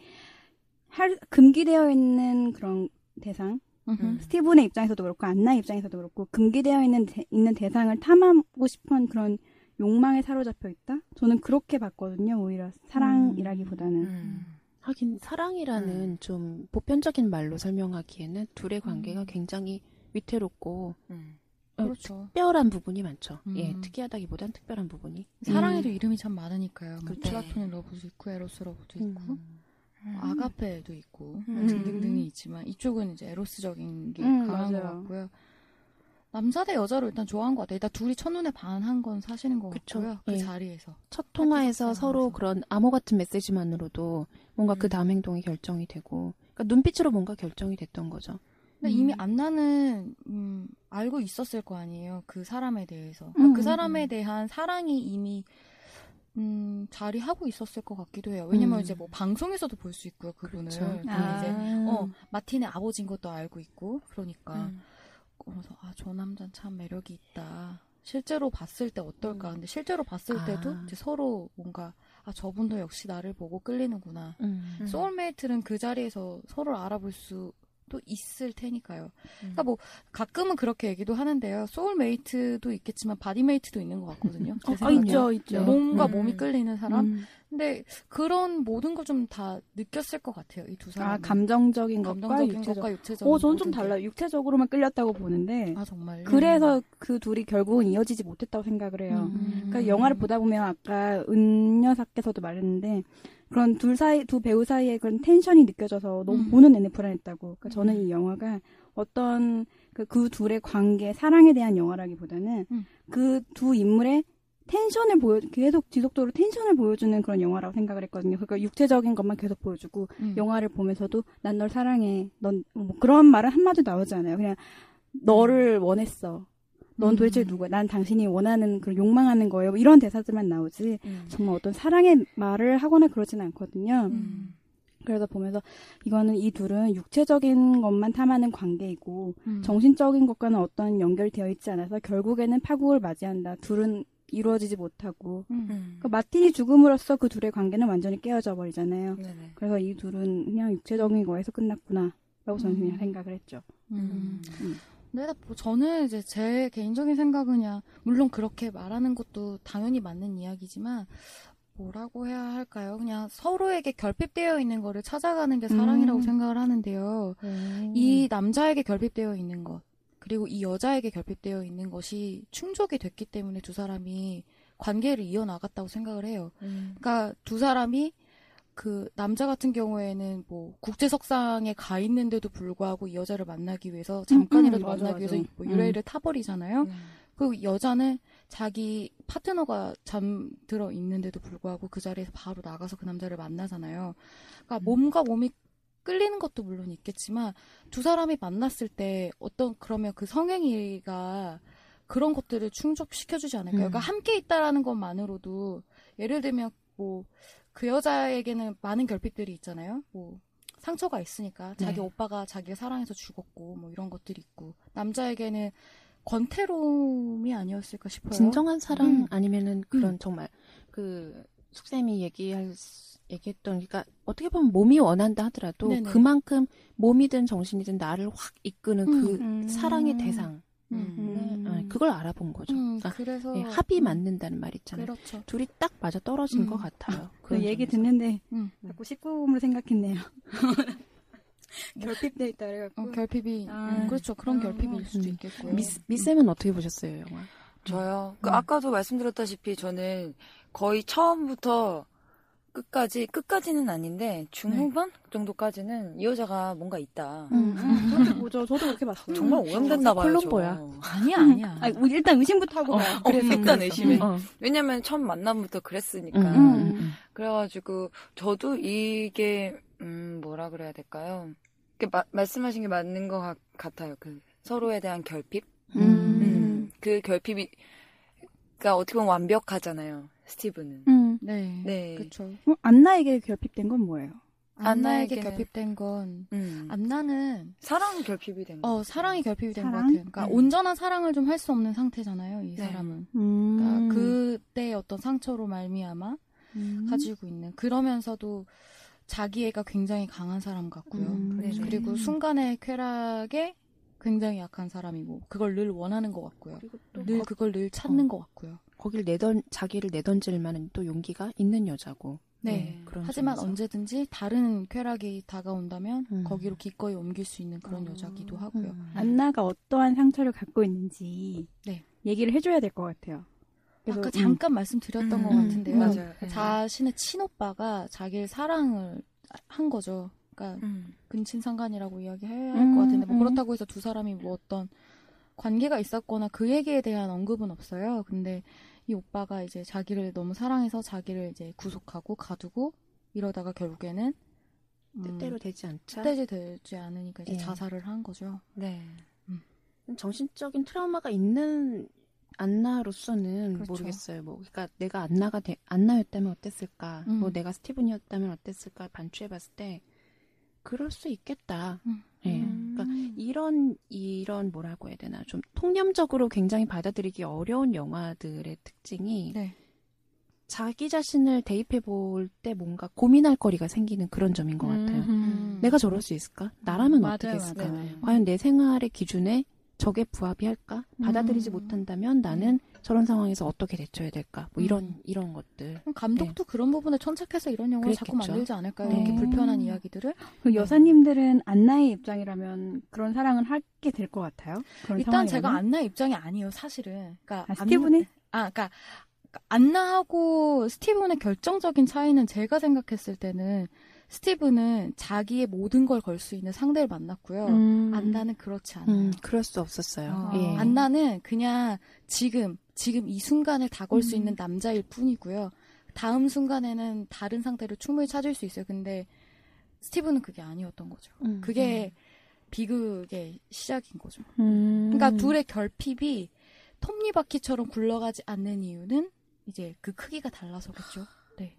금기되어 있는 그런 대상. 스티븐의 입장에서도 그렇고 안나의 입장에서도 그렇고 금기되어 있는 대상을 탐하고 싶은 그런 욕망에 사로잡혀 있다? 저는 그렇게 봤거든요. 오히려 사랑이라기보다는. 하긴 사랑이라는 좀 보편적인 말로 설명하기에는 둘의 관계가 굉장히 위태롭고 그렇죠. 특별한 부분이 많죠. 예, 특이하다기보단 특별한 부분이. 사랑에도 이름이 참 많으니까요. 그렇죠. 플라토닉 러브도 있고 에로스 러브도 있고 아가페도 있고 등등등이 있지만 이쪽은 이제 에로스적인 게 강한 것 같고요. 남자 대 여자로 일단 좋아한 것 같아요. 일단 둘이 첫눈에 반한 건 사실인 것 같고요. 그 자리에서. 첫 통화에서 서로 그런 암호 같은 메시지만으로도 뭔가 그 다음 행동이 결정이 되고 그러니까 눈빛으로 뭔가 결정이 됐던 거죠. 근데 이미 안나는 알고 있었을 거 아니에요. 그 사람에 대해서. 그러니까 그 사람에 대한 사랑이 이미 자리하고 있었을 것 같기도 해요. 왜냐면 이제 뭐 방송에서도 볼 수 있고요. 그분을. 그렇죠. 이제 마틴의 아버지인 것도 알고 있고 그러니까. 그래서 저 남자는 참 매력이 있다. 실제로 봤을 때 어떨까. 근데 실제로 봤을 때도 이제 서로 뭔가 저분도 역시 나를 보고 끌리는구나. 소울메이트는 그 자리에서 서로를 알아볼 수도 있을 테니까요. 그러니까 뭐 가끔은 그렇게 얘기도 하는데요. 소울메이트도 있겠지만 바디메이트도 있는 것 같거든요. 있죠. 몸과 몸이 끌리는 사람. 근데 그런 모든 걸 좀 다 느꼈을 것 같아요. 이 두 사람. 감정적인 것과 육체적인. 저는 좀 달라요. 육체적으로만 끌렸다고 보는데. 정말요? 그래서 그 둘이 결국은 이어지지 못했다고 생각을 해요. 그러니까 영화를 보다 보면 아까 은여사께서도 말했는데 그런 두 배우 사이에 그런 텐션이 느껴져서 너무 보는 내내 불안했다고. 그러니까 저는 이 영화가 어떤 그 둘의 관계, 사랑에 대한 영화라기보다는 그 두 인물의 텐션을 계속 지속적으로 텐션을 보여주는 그런 영화라고 생각을 했거든요. 그러니까 육체적인 것만 계속 보여주고 영화를 보면서도 난 널 사랑해. 넌 뭐 그런 말은 한마디도 나오지 않아요. 그냥 너를 원했어. 넌 도대체 누구야? 난 당신이 원하는 그런 욕망하는 거예요. 뭐 이런 대사들만 나오지 정말 어떤 사랑의 말을 하거나 그러진 않거든요. 그래서 보면서 이거는 이 둘은 육체적인 것만 탐하는 관계이고 정신적인 것과는 어떤 연결되어 있지 않아서 결국에는 파국을 맞이한다. 둘은 이루어지지 못하고 그러니까 마틴이 죽음으로써 그 둘의 관계는 완전히 깨어져 버리잖아요. 네네. 그래서 이 둘은 그냥 육체적인 거에서 끝났구나 라고 저는 그냥 생각을 했죠. 근데 저는 이제 제 개인적인 생각은 그냥 물론 그렇게 말하는 것도 당연히 맞는 이야기지만 뭐라고 해야 할까요? 그냥 서로에게 결핍되어 있는 거를 찾아가는 게 사랑이라고 생각을 하는데요. 이 남자에게 결핍되어 있는 것 그리고 이 여자에게 결핍되어 있는 것이 충족이 됐기 때문에 두 사람이 관계를 이어나갔다고 생각을 해요. 그러니까 두 사람이 그 남자 같은 경우에는 뭐 국제석상에 가 있는데도 불구하고 이 여자를 만나기 위해서 잠깐이라도 만나기 위해서 뭐 유레일을 타버리잖아요. 그 여자는 자기 파트너가 잠들어 있는데도 불구하고 그 자리에서 바로 나가서 그 남자를 만나잖아요. 그러니까 몸과 몸이 끌리는 것도 물론 있겠지만 두 사람이 만났을 때 그러면 그 성행위가 그런 것들을 충족시켜주지 않을까요? 그러니까 함께 있다라는 것만으로도 예를 들면 뭐 그 여자에게는 많은 결핍들이 있잖아요. 뭐 상처가 있으니까 자기 오빠가 자기를 사랑해서 죽었고 뭐 이런 것들이 있고 남자에게는 권태로움이 아니었을까 싶어요. 진정한 사랑 아니면은 그런 정말 그 숙쌤이 얘기했던 그러니까 어떻게 보면 몸이 원한다 하더라도 네네. 그만큼 몸이든 정신이든 나를 확 이끄는 그 사랑의 대상 그걸 알아본 거죠. 그러니까 그래서 합이 맞는다는 말 있잖아요. 그렇죠. 둘이 딱 맞아 떨어진 것 같아요. 그 얘기 점에서. 듣는데 자꾸 19금을 생각했네요. 결핍돼 있다 그래갖고 결핍이 그렇죠. 그런 결핍일 수도 있겠고요. 미쌤은 어떻게 보셨어요, 영화? 저요. 아까도 말씀드렸다시피 저는 거의 처음부터 끝까지는 아닌데 중후반 정도까지는 이 여자가 뭔가 있다. 뭐죠? 저도 그렇게 봤어요. 정말 오염됐나 봐요. 콜롬보야. 아니야. 일단 의심부터 하고 봐요. 그래서 일단 의심해. 왜냐면 처음 만남부터 그랬으니까. 그래가지고 저도 이게 뭐라 그래야 될까요? 말씀하신 게 맞는 것 같아요. 그 서로에 대한 결핍. 그 결핍이 그러니까 어떻게 보면 완벽하잖아요. 스티브는. 네. 그렇죠. 안나에게 결핍된 건 뭐예요? 안나에게 결핍된 건 안나는 사랑 결핍이 된 거. 사랑이 결핍이 된 것 같아요. 그러니까 온전한 사랑을 좀 할 수 없는 상태잖아요. 이 사람은. 그러니까 그때 어떤 상처로 말미암아 가지고 있는. 그러면서도 자기애가 굉장히 강한 사람 같고요. 그리고 순간의 쾌락에 굉장히 약한 사람이고 그걸 늘 원하는 것 같고요. 그걸 늘 찾는 것 같고요. 거길 자기를 내던질 만한 또 용기가 있는 여자고. 네. 하지만 점에서. 언제든지 다른 쾌락이 다가온다면 거기로 기꺼이 옮길 수 있는 그런 여자기도 하고요. 안나가 어떠한 상처를 갖고 있는지 얘기를 해줘야 될 것 같아요. 아까 잠깐 말씀드렸던 것 같은데요. 맞아요. 자신의 친오빠가 자기를 사랑을 한 거죠. 그러니까 근친상간이라고 이야기해야 할 것 같은데 뭐 그렇다고 해서 두 사람이 뭐 어떤 관계가 있었거나 그 얘기에 대한 언급은 없어요. 근데 이 오빠가 이제 자기를 너무 사랑해서 자기를 이제 구속하고 가두고 이러다가 결국에는 뜻대로 되지 않자. 뜻대로 되지 않으니까 이제 자살을 한 거죠. 네. 정신적인 트라우마가 있는 안나로서는 그렇죠. 모르겠어요. 뭐 그러니까 내가 안나였다면 어땠을까? 뭐 내가 스티븐이었다면 어땠을까? 반추해봤을 때 그럴 수 있겠다. 그러니까 이런 뭐라고 해야 되나 좀 통념적으로 굉장히 받아들이기 어려운 영화들의 특징이 자기 자신을 대입해 볼 때 뭔가 고민할 거리가 생기는 그런 점인 것 같아요. 내가 저럴 수 있을까? 나라면 어떻게 했을까? 과연 내 생활의 기준에 저게 부합이 할까? 받아들이지 못한다면 나는 저런 상황에서 어떻게 대처해야 될까? 뭐 이런 것들. 감독도 그런 부분에 천착해서 이런 영화를 자꾸 만들지 않을까요? 이렇게 불편한 이야기들을. 그 여사님들은 안나의 입장이라면 그런 사랑을 하게 될 것 같아요? 그런 일단 상황이라면? 제가 안나의 입장이 아니에요, 사실은. 그러니까 스티븐이? 그러니까 안나하고 스티븐의 결정적인 차이는 제가 생각했을 때는 스티븐은 자기의 모든 걸 걸 수 있는 상대를 만났고요. 안나는 그렇지 않아요. 그럴 수 없었어요. 안나는 그냥 지금 이 순간을 다 걸 수 있는 남자일 뿐이고요. 다음 순간에는 다른 상대를 충분히 찾을 수 있어요. 근데 스티븐은 그게 아니었던 거죠. 그게 비극의 시작인 거죠. 그러니까 둘의 결핍이 톱니바퀴처럼 굴러가지 않는 이유는 이제 그 크기가 달라서겠죠. 네.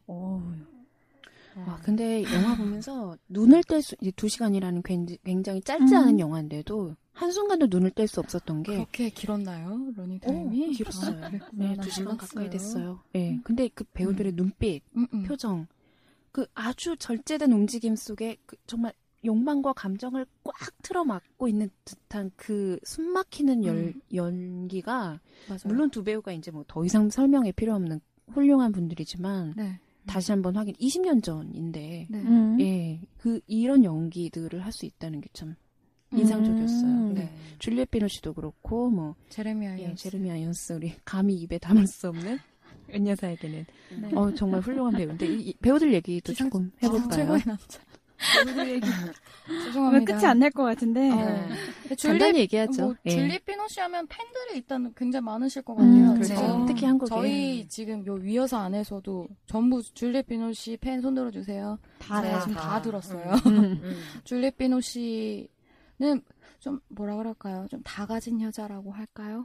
근데 영화 보면서 눈을 뗄 수, 이제 2시간이라는 굉장히 짧지 않은 영화인데도 한순간도 눈을 뗄 수 없었던 게. 그렇게 길었나요? 러닝타임이? 길었어요. 네, 2시간 가까이 됐어요. 네. 근데 그 배우들의 눈빛, 표정, 그 아주 절제된 움직임 속에 그 정말 욕망과 감정을 꽉 틀어막고 있는 듯한 그 숨막히는 연기가 맞아요. 물론 두 배우가 이제 뭐 더 이상 설명이 필요 없는 훌륭한 분들이지만 다시 한번 확인 20년 전인데 이런 연기들을 할 수 있다는 게 참 인상적이었어요. 줄리엣 비노시도 그렇고 뭐 제레미 아이언스 우리 감히 입에 담을 수 없는 은여사에게는 정말 훌륭한 배우인데 이 배우들 얘기도 조금 해볼까요? 최고의 남자. 모두 얘기. 죄송합니다. 끝이 안 날 것 같은데. 간단히 얘기하죠. 줄리 피노시 하면 팬들이 일단 굉장히 많으실 것 같아요. 그렇죠. 특히 한국에. 저희 지금 요 위여사 안에서도 전부 줄리 피노시 팬 손들어 주세요. 지금 다 들었어요. 줄리 피노시는 좀 뭐라 그럴까요? 좀 다 가진 여자라고 할까요?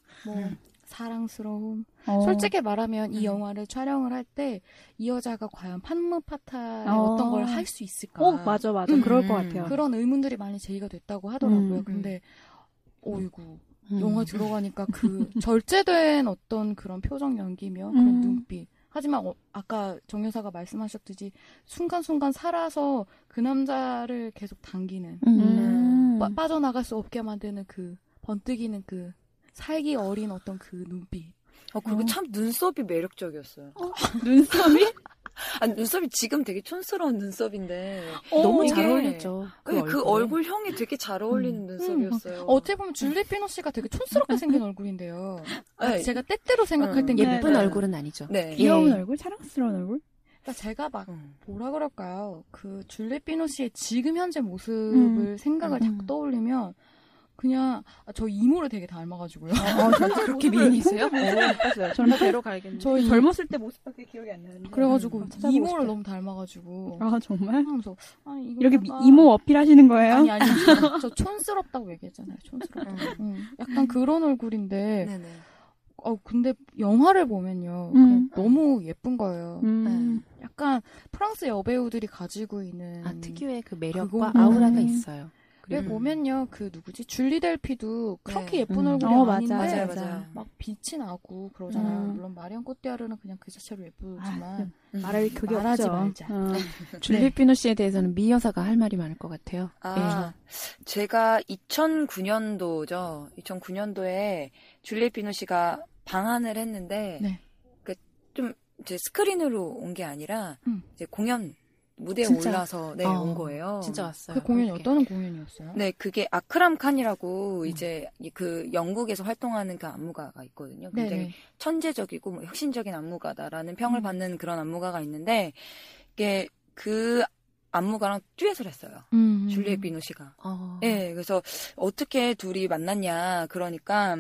사랑스러움. 솔직히 말하면 이 영화를 촬영을 할 때 이 여자가 과연 판무파타의 어떤 걸 할 수 있을까? 맞아. 그럴 것 같아요. 그런 의문들이 많이 제기가 됐다고 하더라고요. 근데 어이구 영화 들어가니까 그 절제된 어떤 그런 표정 연기며 그런 눈빛. 하지만 아까 정 여사가 말씀하셨듯이 순간순간 살아서 그 남자를 계속 당기는 빠져나갈 수 없게 만드는 그 번뜩이는 그 살기 어린 어떤 그 눈빛. 그리고 참 눈썹이 매력적이었어요. 눈썹이? 눈썹이 지금 되게 촌스러운 눈썹이 너무 잘 어울렸죠. 그 얼굴형이 되게 잘 어울리는 눈썹이었어요. 어떻게 보면 줄리 피노시가 되게 촌스럽게 생긴 얼굴인데요. 제가 때때로 생각할 땐 예쁜 얼굴은 아니죠. 네. 귀여운 얼굴? 사랑스러운 얼굴? 그러니까 제가 막 뭐라 그럴까요? 그 줄리 피노시의 지금 현재 모습을 생각을 자꾸 떠올리면 그냥 저 이모를 되게 닮아가지고요. 그렇게 미인이세요? 예뻤어요. 저는 배로 가야겠네. 저희 젊었을 때 모습밖에 기억이 안 나는데. 그래가지고 이모를 너무 닮아가지고. 정말? 하면서 이렇게 이모 어필하시는 거예요? 아니 저 촌스럽다고 얘기했잖아요. 촌스럽다고. 약간 그런 얼굴인데. 네네. 근데 영화를 보면요. 그냥 너무 예쁜 거예요. 약간 프랑스 여배우들이 가지고 있는 특유의 그 매력과 아우라가 있어요. 왜 보면요, 그 누구지? 줄리 델피도 그렇게 예쁜 얼굴이 아닌데 맞아요. 막 빛이 나고 그러잖아요. 물론 마리앙 꼬띠아르는 그냥 그 자체로 예쁘지만 말할 그게 말하지 없죠. 말자. 줄리 피노시에 대해서는 미 여사가 할 말이 많을 것 같아요. 제가 2009년도에 줄리 피노시가 방한을 했는데 좀 이제 스크린으로 온 게 아니라 이제 공연 무대에 올라서 온 거예요. 진짜 왔어요. 그 공연이 어떤 공연이었어요? 네, 그게 아크람 칸이라고 이제 그 영국에서 활동하는 그 안무가가 있거든요. 굉장히 천재적이고 혁신적인 안무가다라는 평을 받는 그런 안무가가 있는데 이게 그 안무가랑 듀엣을 했어요. 줄리엣 비노시가. 네, 그래서 어떻게 둘이 만났냐 그러니까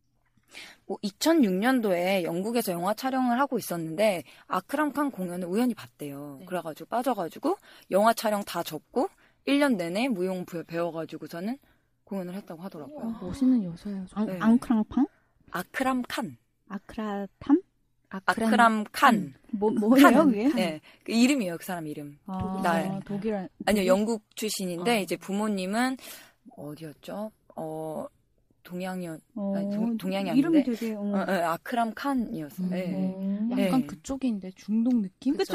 2006년도에 영국에서 영화 촬영을 하고 있었는데 아크람 칸 공연을 우연히 봤대요. 그래가지고 빠져가지고 영화 촬영 다 접고 1년 내내 무용 배워가지고서는 공연을 했다고 하더라고요. 멋있는 여자예요. 앙크랑팡? 아크람 칸. 아크라탐? 아크람 칸. 뭐예요 그게? 네, 그 이름이에요. 그 사람 이름. 독일 아니요, 영국 출신인데 이제 부모님은 어디였죠? 동양이 아닌데 이름이 되게 아크람 칸이었어요. 약간 그쪽인데 중동 느낌? 그쵸?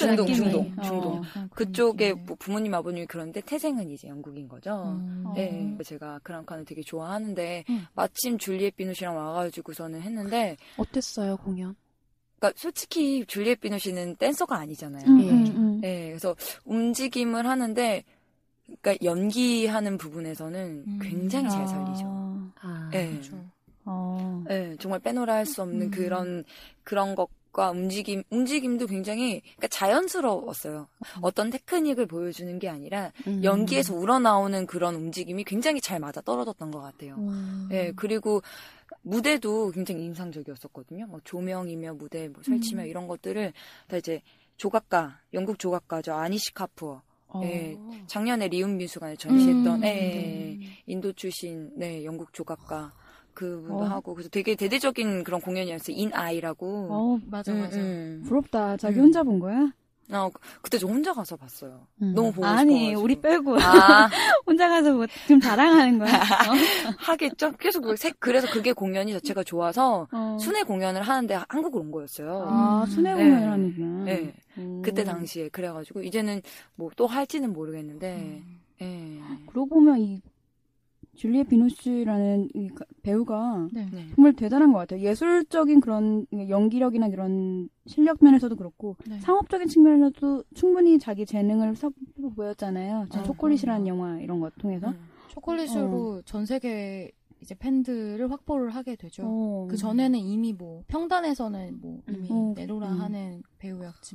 중동. 그쪽에 뭐 부모님 아버님이 그런데 태생은 이제 영국인 거죠. 네, 제가 아크람 칸을 되게 좋아하는데 마침 줄리엣 비노시랑 와가지고서는 했는데 어땠어요 공연? 그러니까 솔직히 줄리엣 비노시는 댄서가 아니잖아요. 네, 그래서 움직임을 하는데. 그러니까 연기하는 부부분에서는 굉장히 잘 살리죠. 그렇죠. 네, 정말 빼놓으라 할 수 없는 그런 것과 움직임도 굉장히 그러니까 자연스러웠어요. 어떤 테크닉을 보여주는 게 아니라 연기에서 우러나오는 그런 움직임이 굉장히 잘 맞아 떨어졌던 것 같아요. 네, 그리고 무대도 굉장히 인상적이었었거든요. 뭐 조명이며 무대 뭐 설치며 이런 것들을 다 이제 영국 조각가죠. 아니시 카푸어. 네, 작년에 리움 미술관에 전시했던 인도 출신 영국 조각가 그분도 하고 그래서 되게 대대적인 그런 공연이었어요. 인 아이라고. 맞아. 부럽다. 자기 혼자 본 거야? 그때 저 혼자 가서 봤어요. 너무 보고 아니, 싶어가지고. 우리 빼고 혼자 가서 뭐 좀 자랑하는 거야. 하겠죠. 계속 그래서 그게 공연이 자체가 좋아서 순회 공연을 하는데 한국으로 온 거였어요. 순회 공연을 하는구나. 네. 그때 당시에 그래가지고 이제는 뭐 또 할지는 모르겠는데. 그러고 보면 이 줄리엣 비노시라는 이 배우가 정말 대단한 것 같아요. 예술적인 그런 연기력이나 이런 실력 면에서도 그렇고 상업적인 측면에서도 충분히 자기 재능을 보였잖아요. 초콜릿이라는 영화 이런 거 통해서 초콜릿으로 전 세계 이제 팬들을 확보를 하게 되죠. 그 전에는 이미 뭐 평단에서는 뭐 이미 내로라 하는 배우였지만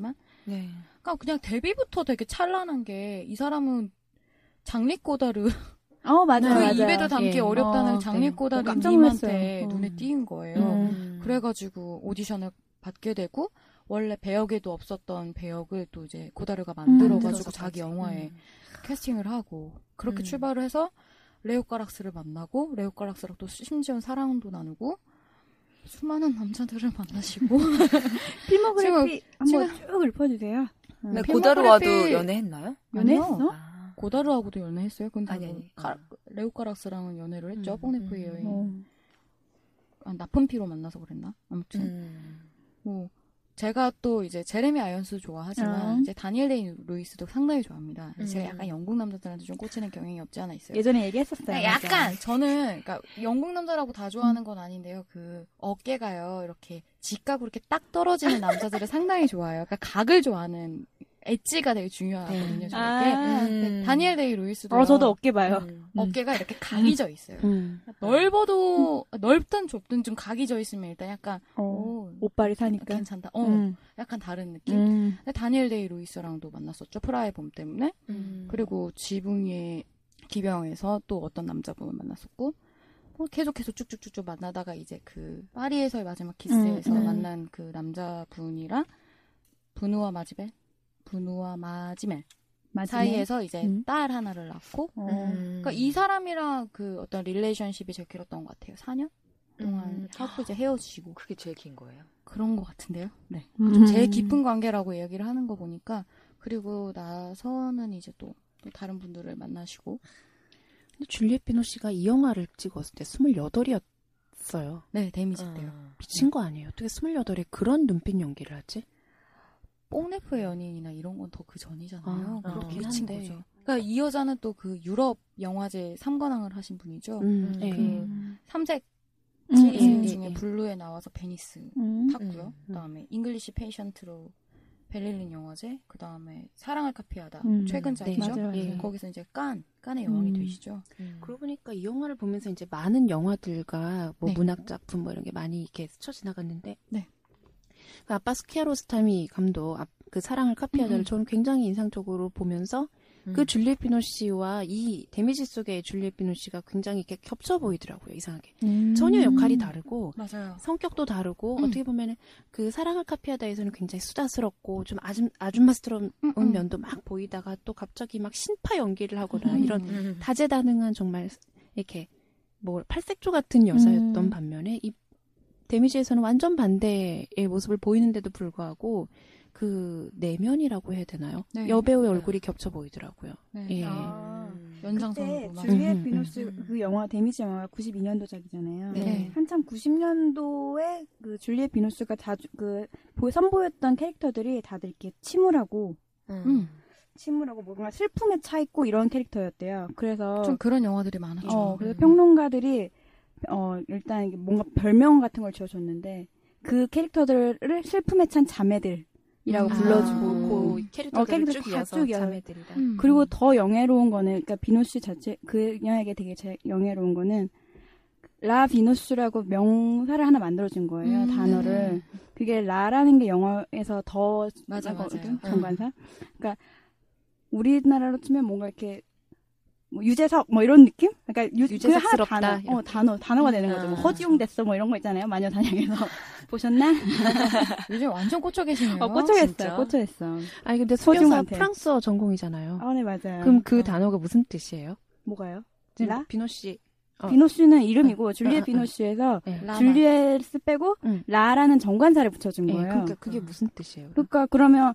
네. 그러니까 그냥 데뷔부터 되게 찬란한 게 이 사람은 장리꼬다르 맞아, 그 맞아. 입에도 담기 어렵다는 장리꼬다르님한테 눈에 띄인 거예요. 그래가지고 오디션을 받게 되고 원래 배역에도 없었던 배역을 또 이제 고다르가 만들어가지고 자기 영화에 캐스팅을 하고 그렇게 출발을 해서 레오 까락스를 만나고 레오 까락스랑 또 심지어 사랑도 나누고 수많은 남자들을 만나시고 필모그래피 한번 쭉 읊어주세요. 네, 고다르와도 연애했나요? 연애했어? 고다르하고도 연애했어요? 근데 아니. 레오 까락스랑은 연애를 했죠. 뽕네프의 여인. 나쁜 피로 만나서 그랬나? 아무튼 뭐 제가 또 이제 제레미 아이언스 좋아하지만 이제 다니엘 데이 루이스도 상당히 좋아합니다. 제가 약간 영국 남자들한테 좀 꽂히는 경향이 없지 않아 있어요. 예전에 얘기했었어요. 약간 저는 그러니까 영국 남자라고 다 좋아하는 건 아닌데요. 그 어깨가요 이렇게 직각으로 이렇게 딱 떨어지는 남자들을 상당히 좋아해요. 그러니까 각을 좋아하는 엣지가 되게 중요하거든요. 저에게. 다니엘 데이 루이스도 저도 어깨 봐요. 어깨가 이렇게 각이 져 있어요. 넓어도 넓든 좁든 좀 각이 져 있으면 일단 약간 옷발이 사니까 괜찮다. 약간 다른 느낌. 근데 다니엘 데이 루이스랑도 만났었죠. 프라하의 봄 때문에. 그리고 지붕 위의 기병에서 또 어떤 남자분을 만났었고 계속해서 쭉쭉쭉쭉 만나다가 이제 그 파리에서의 마지막 키스에서 만난 그 남자분이랑 부누아 마지멜 사이에서 이제 딸 하나를 낳고 그러니까 이 사람이랑 그 어떤 릴레이션십이 제일 길었던 것 같아요. 4년 동안 하고 이제 헤어지고 그게 제일 긴 거예요? 그런 것 같은데요. 네, 좀 제일 깊은 관계라고 얘기를 하는 거 보니까 그리고 나서는 이제 또 다른 분들을 만나시고 근데 줄리엣 비노씨가 이 영화를 찍었을 때 28이었어요. 네, 데미지 때요. 미친 거 아니에요? 어떻게 28에 그런 눈빛 연기를 하지? 뽕네프의 연인이나 이런 건 더 그 전이잖아요. 그렇긴 미친 한데. 거죠. 그러니까 이 여자는 또 그 유럽 영화제 3관왕을 하신 분이죠. 그 삼색 시리즈 중에 블루에 나와서 베니스 탔고요. 그다음에 잉글리시 페이션트로 베를린 영화제, 그다음에 사랑을 카피하다 최근작이죠. 맞아요. 거기서 이제 깐의 여왕이 되시죠. 그러고 보니까 이 영화를 보면서 이제 많은 영화들과 뭐 문학 작품 뭐 이런 게 많이 이렇게 스쳐 지나갔는데 그 아빠 스키아로스타미 감독 그 사랑을 카피하다를 저는 굉장히 인상적으로 보면서 그 줄리엣 비노씨와 이 데미지 속의 줄리엣 비노씨가 굉장히 이렇게 겹쳐 보이더라고요. 이상하게. 전혀 역할이 다르고 맞아요. 성격도 다르고 어떻게 보면은 그 사랑을 카피하다에서는 굉장히 수다스럽고 좀 아줌마스러운 면도 막 보이다가 또 갑자기 막 신파 연기를 하거나 이런 다재다능한 정말 이렇게 뭐 팔색조 같은 여자였던 반면에 이 데미지에서는 완전 반대의 모습을 보이는데도 불구하고 그 내면이라고 해야 되나요? 여배우의 얼굴이 겹쳐 보이더라고요. 예. 연장선으로. 그때 줄리엣 비노스 그 영화 데미지 영화가 92년도작이잖아요. 한참 90년도에 그 줄리엣 비노스가 자주 그 선보였던 캐릭터들이 다들 이렇게 침울하고 뭔가 슬픔에 차 있고 이런 캐릭터였대요. 그래서 좀 그런 영화들이 많았죠. 그래서 평론가들이 일단 뭔가 별명 같은 걸 지어줬는데 그 캐릭터들을 슬픔에 찬 자매들이라고 불러주고 그 캐릭터들을 쭉 이어서 자매들이다. 그리고 더 영예로운 거는 그러니까 비노스 자체 그녀에게 되게 영예로운 거는 라 비노스라고 명사를 하나 만들어준 거예요. 단어를. 그게 라라는 게 영어에서 더 나거든. 정관사. 그러니까 우리나라로 치면 뭔가 이렇게 뭐 유재석 뭐 이런 느낌? 그러니까 유재석스럽다. 단어가 되는 거죠. 뭐 허지웅 됐어 뭐 이런 거 있잖아요. 마녀 사냥에서 보셨나? 요즘 완전 꽂혀 계시네요. 꽂혀있어. 아니 근데 소녀가 프랑스어 전공이잖아요. 네 맞아요. 그럼 그 단어가 무슨 뜻이에요? 뭐가요? 라? 비노씨. 비노씨는 이름이고 줄리엣 비노씨에서 줄리엣을 빼고 라라는 정관사를 붙여준 거예요. 그러니까 그게 무슨 뜻이에요? 그러니까 그러면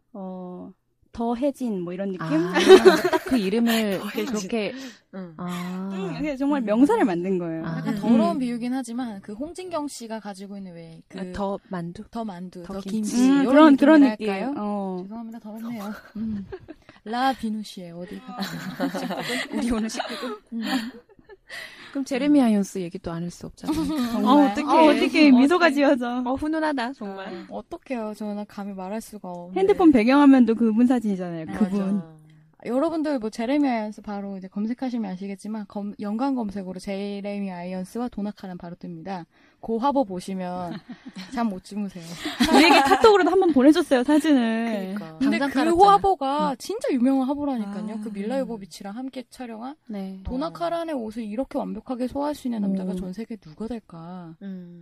더해진 뭐 이런 느낌? 딱 그 이름을 그렇게 정말 명사를 만든 거예요. 약간 더러운 비유긴 하지만 그 홍진경 씨가 가지고 있는 왜 그 더 만두, 더 김치 그런 느낌이요. 죄송합니다, 더럽네요. 라 비누시에 어디가? 우리 오늘 식구고. 그럼 제레미 아이언스 얘기도 안 할 수 없잖아요. 어떡해. 미소가 지어져. 훈훈하다, 정말. 어떡해요. 저는 감히 말할 수가 없네. 핸드폰 배경화면도 그분 사진이잖아요. 그분. 여러분들 뭐 제레미 아이언스 바로 이제 검색하시면 아시겠지만 연관 검색으로 제레미 아이언스와 도나카는 바로 뜹니다. 그 화보 보시면 잠 못 주무세요. 우리에게 카톡으로도 한번 보내줬어요 사진을. 그러니까. 근데 그 화보가 진짜 유명한 화보라니까요. 그 밀라 요보비치랑 함께 촬영한 도나카란의 옷을 이렇게 완벽하게 소화할 수 있는 남자가 전 세계에 누가 될까?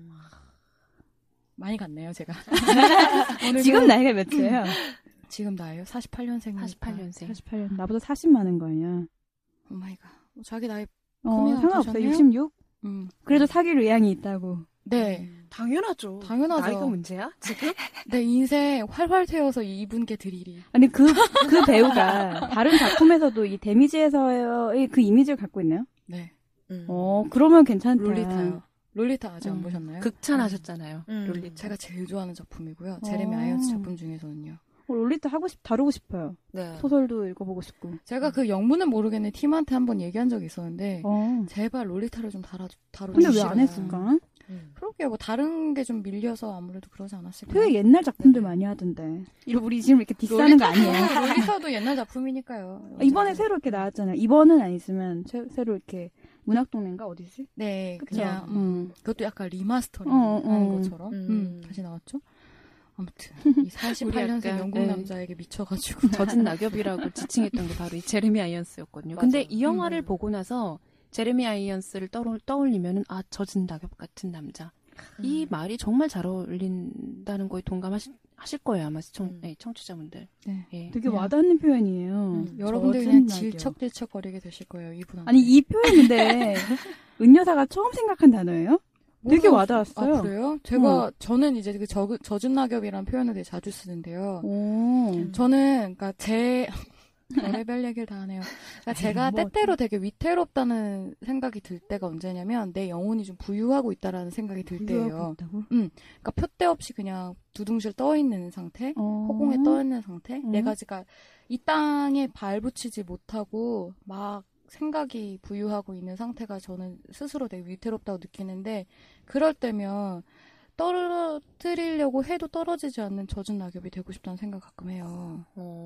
많이 갔네요 제가. 지금 나이가 몇이에요? 지금 나이요? 48년생. 48년. 나보다 40 많은 거 아니야. 오 마이 갓. 자기 나이 상관없어. 66? 그래도 사귈 의향이 있다고. 네. 당연하죠. 나이가 문제야? 지금? 내 인생 활활 태워서 이분께 드리리. 아니, 그 배우가 다른 작품에서도 이 데미지에서의 그 이미지를 갖고 있나요? 네. 그러면 괜찮다. 롤리타요. 롤리타 아직 안 보셨나요? 극찬하셨잖아요. 롤리타. 제가 제일 좋아하는 작품이고요. 제레미 아이언스 작품 중에서는요. 롤리타 다루고 싶어요. 네. 소설도 읽어보고 싶고. 제가 그 영문은 모르겠는데 팀한테 한번 얘기한 적이 있었는데 제발 롤리타를 좀 다루주시라. 근데 왜 안 했을까? 그러게요. 뭐 다른 게 좀 밀려서 아무래도 그러지 않았을까요? 되게 옛날 작품들 많이 하던데. 우리 지금 이렇게 디스하는 거 아니에요? 롤리타도 옛날 작품이니까요. 이번에 새로 이렇게 나왔잖아요. 이번은 아니지만 새로 이렇게 문학동네인가 어디지? 네, 그쵸? 그냥 그것도 약간 리마스터링 하는 것처럼 다시 나왔죠. 아무튼 이 48년생 영국 남자에게 미쳐가지고 젖은 낙엽이라고 지칭했던 게 바로 이 제레미 아이언스였거든요. 맞아. 근데 이 영화를 보고 나서 제레미 아이언스를 떠올리면은 젖은 낙엽 같은 남자. 이 말이 정말 잘 어울린다는 거에 동감하실 거예요, 아마 청취자분들. 네. 예. 되게 와닿는 표현이에요. 여러분들 그냥 질척질척거리게 되실 거예요, 이분한테. 아니, 이 표현인데 은여사가 처음 생각한 단어예요? 되게 와닿았어요. 아, 그래요? 저는 이제 그 젖은 낙엽이라는 표현을 되게 자주 쓰는데요. 저는, 그러니까 별의별 얘기를 다 하네요. 그러니까 제가 때때로 되게 위태롭다는 생각이 들 때가 언제냐면 내 영혼이 좀 부유하고 있다라는 생각이 들 때예요. 그러니까 표대 없이 그냥 두둥실 떠 있는 상태, 허공에 떠 있는 상태. 내가 지금 이 땅에 발붙이지 못하고 막 생각이 부유하고 있는 상태가 저는 스스로 되게 위태롭다고 느끼는데 그럴 때면 떨어뜨리려고 해도 떨어지지 않는 젖은 낙엽이 되고 싶다는 생각 가끔 해요.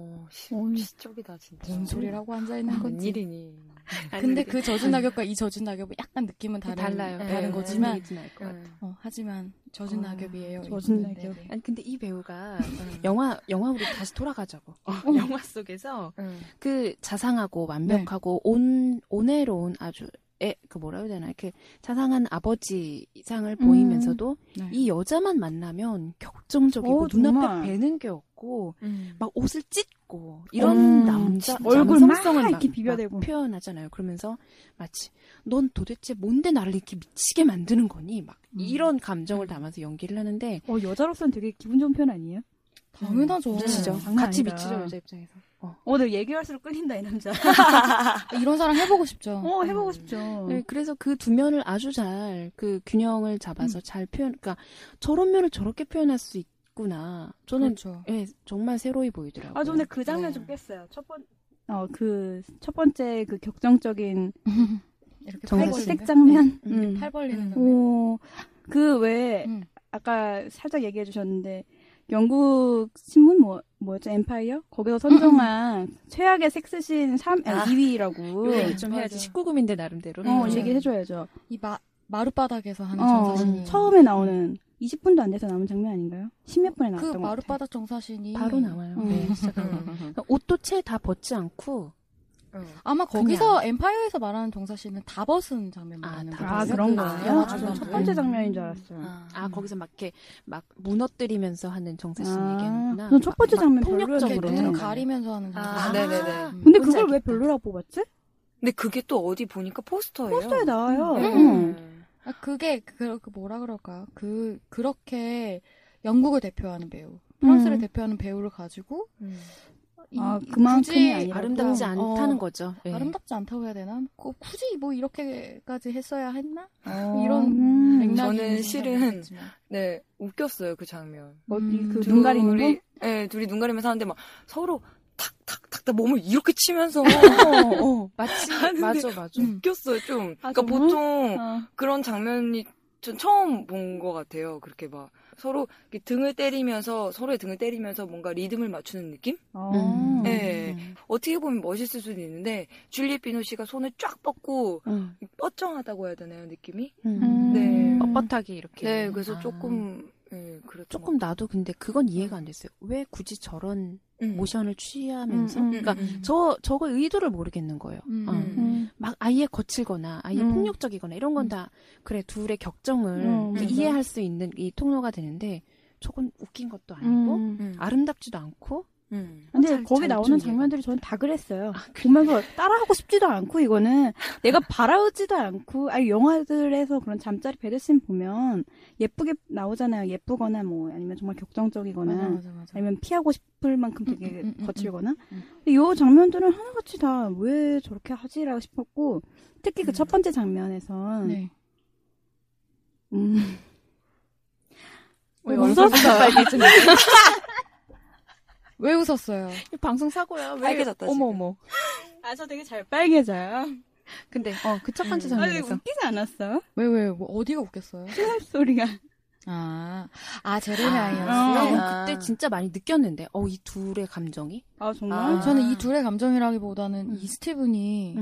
시적이다 진짜. 뭔 소리라고 앉아있는 건지. 일이니. 근데 그 젖은 낙엽과 이 젖은 낙엽은 약간 느낌은 달라요. 다른 거지만 하지만 젖은 낙엽이에요. 젖은 낙엽. 아니 근데 이 배우가 영화 우리 다시 돌아가자고. 영화 속에서 그 자상하고 완벽하고 온애로운 아주 그 뭐라 해야 되나 이렇게 자상한 아버지 이상을 보이면서도 이 여자만 만나면 격정적이고 눈앞에 뵈는 게 없고 막 옷을 찢고 이런 남자 얼굴 남성성을 막 이렇게 비벼대고 막 표현하잖아요. 그러면서 마치 넌 도대체 뭔데 나를 이렇게 미치게 만드는 거니? 막 이런 감정을 담아서 연기를 하는데 여자로서는 되게 기분 좋은 표현 아니에요? 당연하죠. 미치죠. 같이 미치죠, 여자 입장에서. 근데 얘기할수록 끌린다, 이 남자. 이런 사람 해보고 싶죠. 해보고 싶죠. 네, 그래서 그 두 면을 아주 잘, 그 균형을 잡아서 잘 그러니까 저런 면을 저렇게 표현할 수 있구나. 저는, 그렇죠. 정말 새로이 보이더라고요. 근데 그 장면 좀 깼어요. 첫 번째 그 격정적인, 이렇게 정색 장면? 팔 벌리는 장면. 아까 살짝 얘기해 주셨는데, 영국 신문 뭐였죠? 엠파이어? 거기서 선정한 최악의 섹스씬 2위라고. 얘기 좀 해야지. 19금인데 나름대로. 얘기해줘야죠. 이 마룻바닥에서 하는 정사신이. 처음에 나오는 20분도 안 돼서 남은 장면 아닌가요? 10몇 분에 나왔던 것 같아요. 그 마룻바닥 정사신이. 바로 나와요. 네, 옷도 채 다 벗지 않고. 아마 거기서 엠파이어에서 말하는 정사신은 다 벗은 장면 말하는 거예요. 그런 거예요? 첫 번째 장면인 줄 알았어요. 거기서 막 이렇게 막 무너뜨리면서 하는 정사신 얘기하는구나. 저는 첫 번째 장면 폭력적으로 눈 가리면서 하는 장면. 네네네. 근데 그걸 왜 별로라고 뽑았지? 근데 그게 또 어디 보니까 포스터예요. 포스터에 나와요. 그게 뭐라 그럴까요? 그렇게 영국을 대표하는 배우, 프랑스를 대표하는 배우를 가지고 그만큼이 아니라 아름답지 않다는 거죠. 네. 아름답지 않다고 해야 되나? 굳이 뭐 이렇게까지 했어야 했나? 이런 맥락이 저는 실은 웃겼어요 그 장면. 그 눈 가리는 거? 네, 둘이 눈 가리면서 하는데 막 서로 탁탁탁 몸을 이렇게 치면서 맞지. 맞아. 웃겼어요 좀. 그러니까 보통 그런 장면이 전 처음 본 것 같아요. 그렇게 막 서로 등을 때리면서 서로의 등을 때리면서 뭔가 리듬을 맞추는 느낌? 네. 어떻게 보면 멋있을 수도 있는데 줄리엣 비노시가 손을 쫙 뻗고 뻗정하다고 해야 되나요, 느낌이? 네. 뻣뻣하게 이렇게. 네, 그래서 조금 조금 나도 근데 그건 이해가 안 됐어요. 왜 굳이 저런 모션을 취하면서? 그러니까 저거 의도를 모르겠는 거예요. 막 아예 거칠거나 아예 폭력적이거나 이런 건 다 그래 둘의 격정을 이해할 수 있는 이 통로가 되는데 저건 웃긴 것도 아니고 아름답지도 않고. 근데 거기 나오는 장면들이 저는 다 그랬어요. 보면서 따라하고 싶지도 않고 이거는 내가 바라지도 않고 영화들에서 그런 잠자리 배드씬 보면 예쁘게 나오잖아요. 예쁘거나 뭐 아니면 정말 격정적이거나 맞아. 아니면 피하고 싶을 만큼 되게 거칠거나 근데 이 장면들은 하나같이 다 왜 저렇게 하지라고 싶었고 특히 그 첫 번째 장면에선 네. 웃었어. 왜 웃었어요? 방송 사고야. 왜? 빨개졌다, 어머. 저 되게 잘 빨개져요. 근데 그 첫 번째 장면에서 웃기지 않았어? 왜 뭐 어디가 웃겼어요? 수납 소리가. 제레미 아이언스. 그때 진짜 많이 느꼈는데, 이 둘의 감정이. 정말? 저는 이 둘의 감정이라기보다는 이 스티븐이,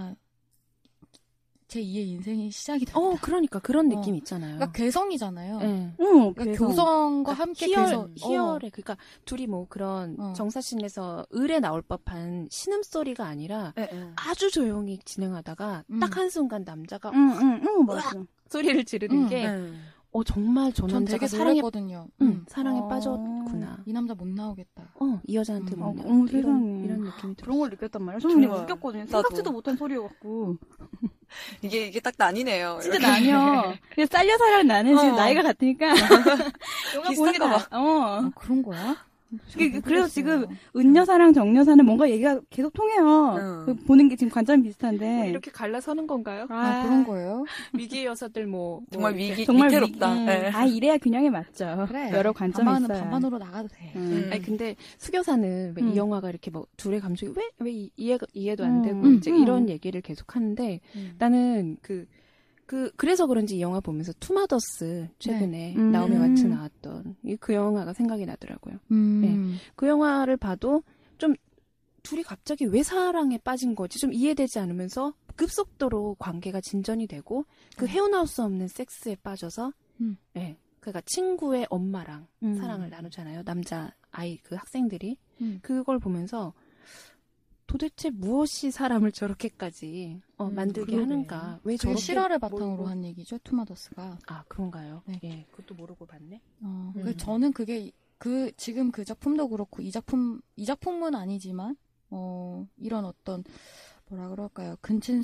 제 2의 인생이 시작이 된다. 그러니까 그런 느낌 있잖아요. 그러니까 괴성이잖아요. 그러니까 교성과 함께 희열에, 그러니까 둘이 뭐 그런 정사신에서 을에 나올 법한 신음소리가 아니라 아주 조용히 진행하다가 딱 한순간 남자가 맞아. 소리를 지르는 게 정말 저 남자가 사랑했거든요. 사랑에 빠졌구나. 이 남자 못 나오겠다. 이 여자한테 못 나오겠다. 이런 느낌이 그런 걸 느꼈단 말이야. 저는 웃겼거든요. 생각지도 못한 소리여갖고. 이게 딱 나뉘네요. 진짜 나뉘어. 그냥 쌀려살랑 나는 지금 나이가 같으니까. 영화 보니까 그런 거야? 그래서 지금 은여사랑 정여사는 뭔가 얘기가 계속 통해요. 보는 게 지금 관점이 비슷한데. 이렇게 갈라서는 건가요? 그런 거예요? 위기의 여사들 정말 위태롭다. 이래야 균형에 맞죠. 그래. 여러 관점이 있어요. 반반으로 나가도 돼. 아니 근데 수교사는 왜 이 영화가 이렇게 뭐 둘의 감정이 왜 이해도 안 되고 이제 이런 얘기를 계속 하는데 나는 그래서 그런지 이 영화 보면서 투마더스 최근에 나오미 와츠 나왔던 그 영화가 생각이 나더라고요. 네. 그 영화를 봐도 좀 둘이 갑자기 왜 사랑에 빠진 거지 좀 이해되지 않으면서 급속도로 관계가 진전이 되고 그 헤어나올 수 없는 섹스에 빠져서 네. 그러니까 친구의 엄마랑 사랑을 나누잖아요. 남자 아이 그 학생들이 그걸 보면서 도대체 무엇이 사람을 저렇게까지 만들게 하는가? 왜 저렇게 실화를 바탕으로 한 얘기죠, 투마더스가. 그런가요? 네. 예, 그것도 모르고 봤네. 저는 그게 지금 그 작품도 그렇고 이 작품은 아니지만 이런 어떤 뭐라 그럴까요?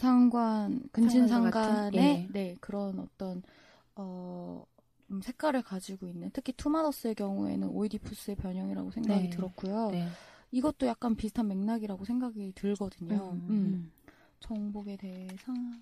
근친상간의 네, 그런 어떤 색깔을 가지고 있는 특히 투마더스의 경우에는 오이디푸스의 변형이라고 생각이 들었고요. 네. 이것도 약간 비슷한 맥락이라고 생각이 들거든요. 정복의 대상.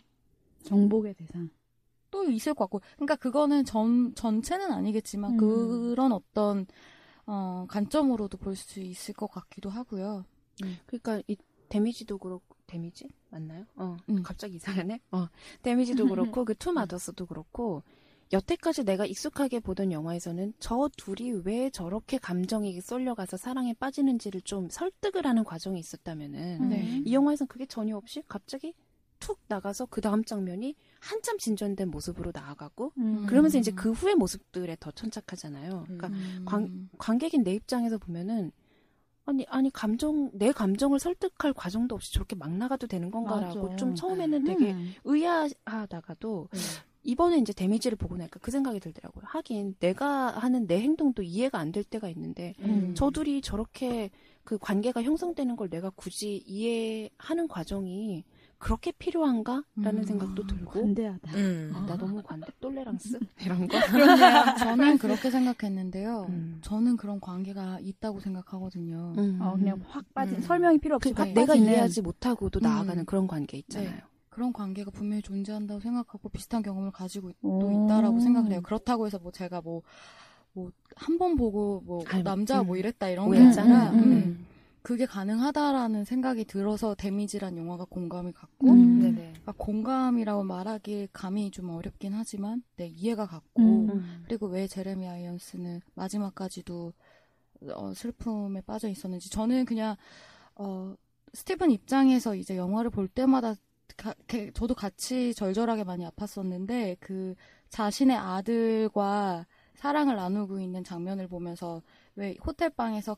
또 있을 것 같고. 그러니까 그거는 전체는 아니겠지만 그런 어떤 관점으로도 볼 수 있을 것 같기도 하고요. 그러니까 이 데미지도 그렇고 데미지 맞나요? 갑자기 이상하네. 데미지도 그렇고 그 투마더스도 그렇고 여태까지 내가 익숙하게 보던 영화에서는 저 둘이 왜 저렇게 감정이 쏠려가서 사랑에 빠지는지를 좀 설득을 하는 과정이 있었다면은 이 영화에서는 그게 전혀 없이 갑자기 툭 나가서 그 다음 장면이 한참 진전된 모습으로 나아가고 그러면서 이제 그 후의 모습들에 더 천착하잖아요. 그러니까 관객인 내 입장에서 보면은 아니 내 감정을 설득할 과정도 없이 저렇게 막 나가도 되는 건가라고 맞아. 좀 처음에는 되게 의아하다가도 이번에 이제 데미지를 보고 나니까 그 생각이 들더라고요. 하긴 내가 하는 내 행동도 이해가 안 될 때가 있는데 저 둘이 저렇게 그 관계가 형성되는 걸 내가 굳이 이해하는 과정이 그렇게 필요한가라는 생각도 들고 관대하다. 나 너무 관대 똘레랑스 이런 거. 저는 그렇게 생각했는데요. 저는 그런 관계가 있다고 생각하거든요. 그냥 확 빠진 설명이 필요 없이 내가 이해하지 못하고도 나아가는 그런 관계 있잖아요. 네. 그런 관계가 분명히 존재한다고 생각하고 비슷한 경험을 가지고 또 있다라고 생각을 해요. 그렇다고 해서 제가 한 번 보고 남자 이랬다 이런 게 아니라 그게 가능하다라는 생각이 들어서 데미지란 영화가 공감이 갔고 그러니까 공감이라고 말하기 감이 좀 어렵긴 하지만 이해가 갔고 그리고 왜 제레미 아이언스는 마지막까지도 슬픔에 빠져 있었는지 저는 그냥 스티븐 입장에서 이제 영화를 볼 때마다 저도 같이 절절하게 많이 아팠었는데 그 자신의 아들과 사랑을 나누고 있는 장면을 보면서 왜 호텔방에서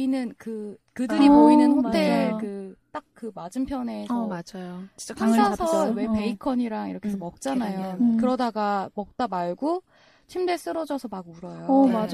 그들이 보이는 호텔 딱 그 맞은편에서 맞아요. 진짜 혼자서 왜 베이컨이랑 이렇게 해서 먹잖아요. 그러다가 먹다 말고 침대에 쓰러져서 막 울어요. 맞아.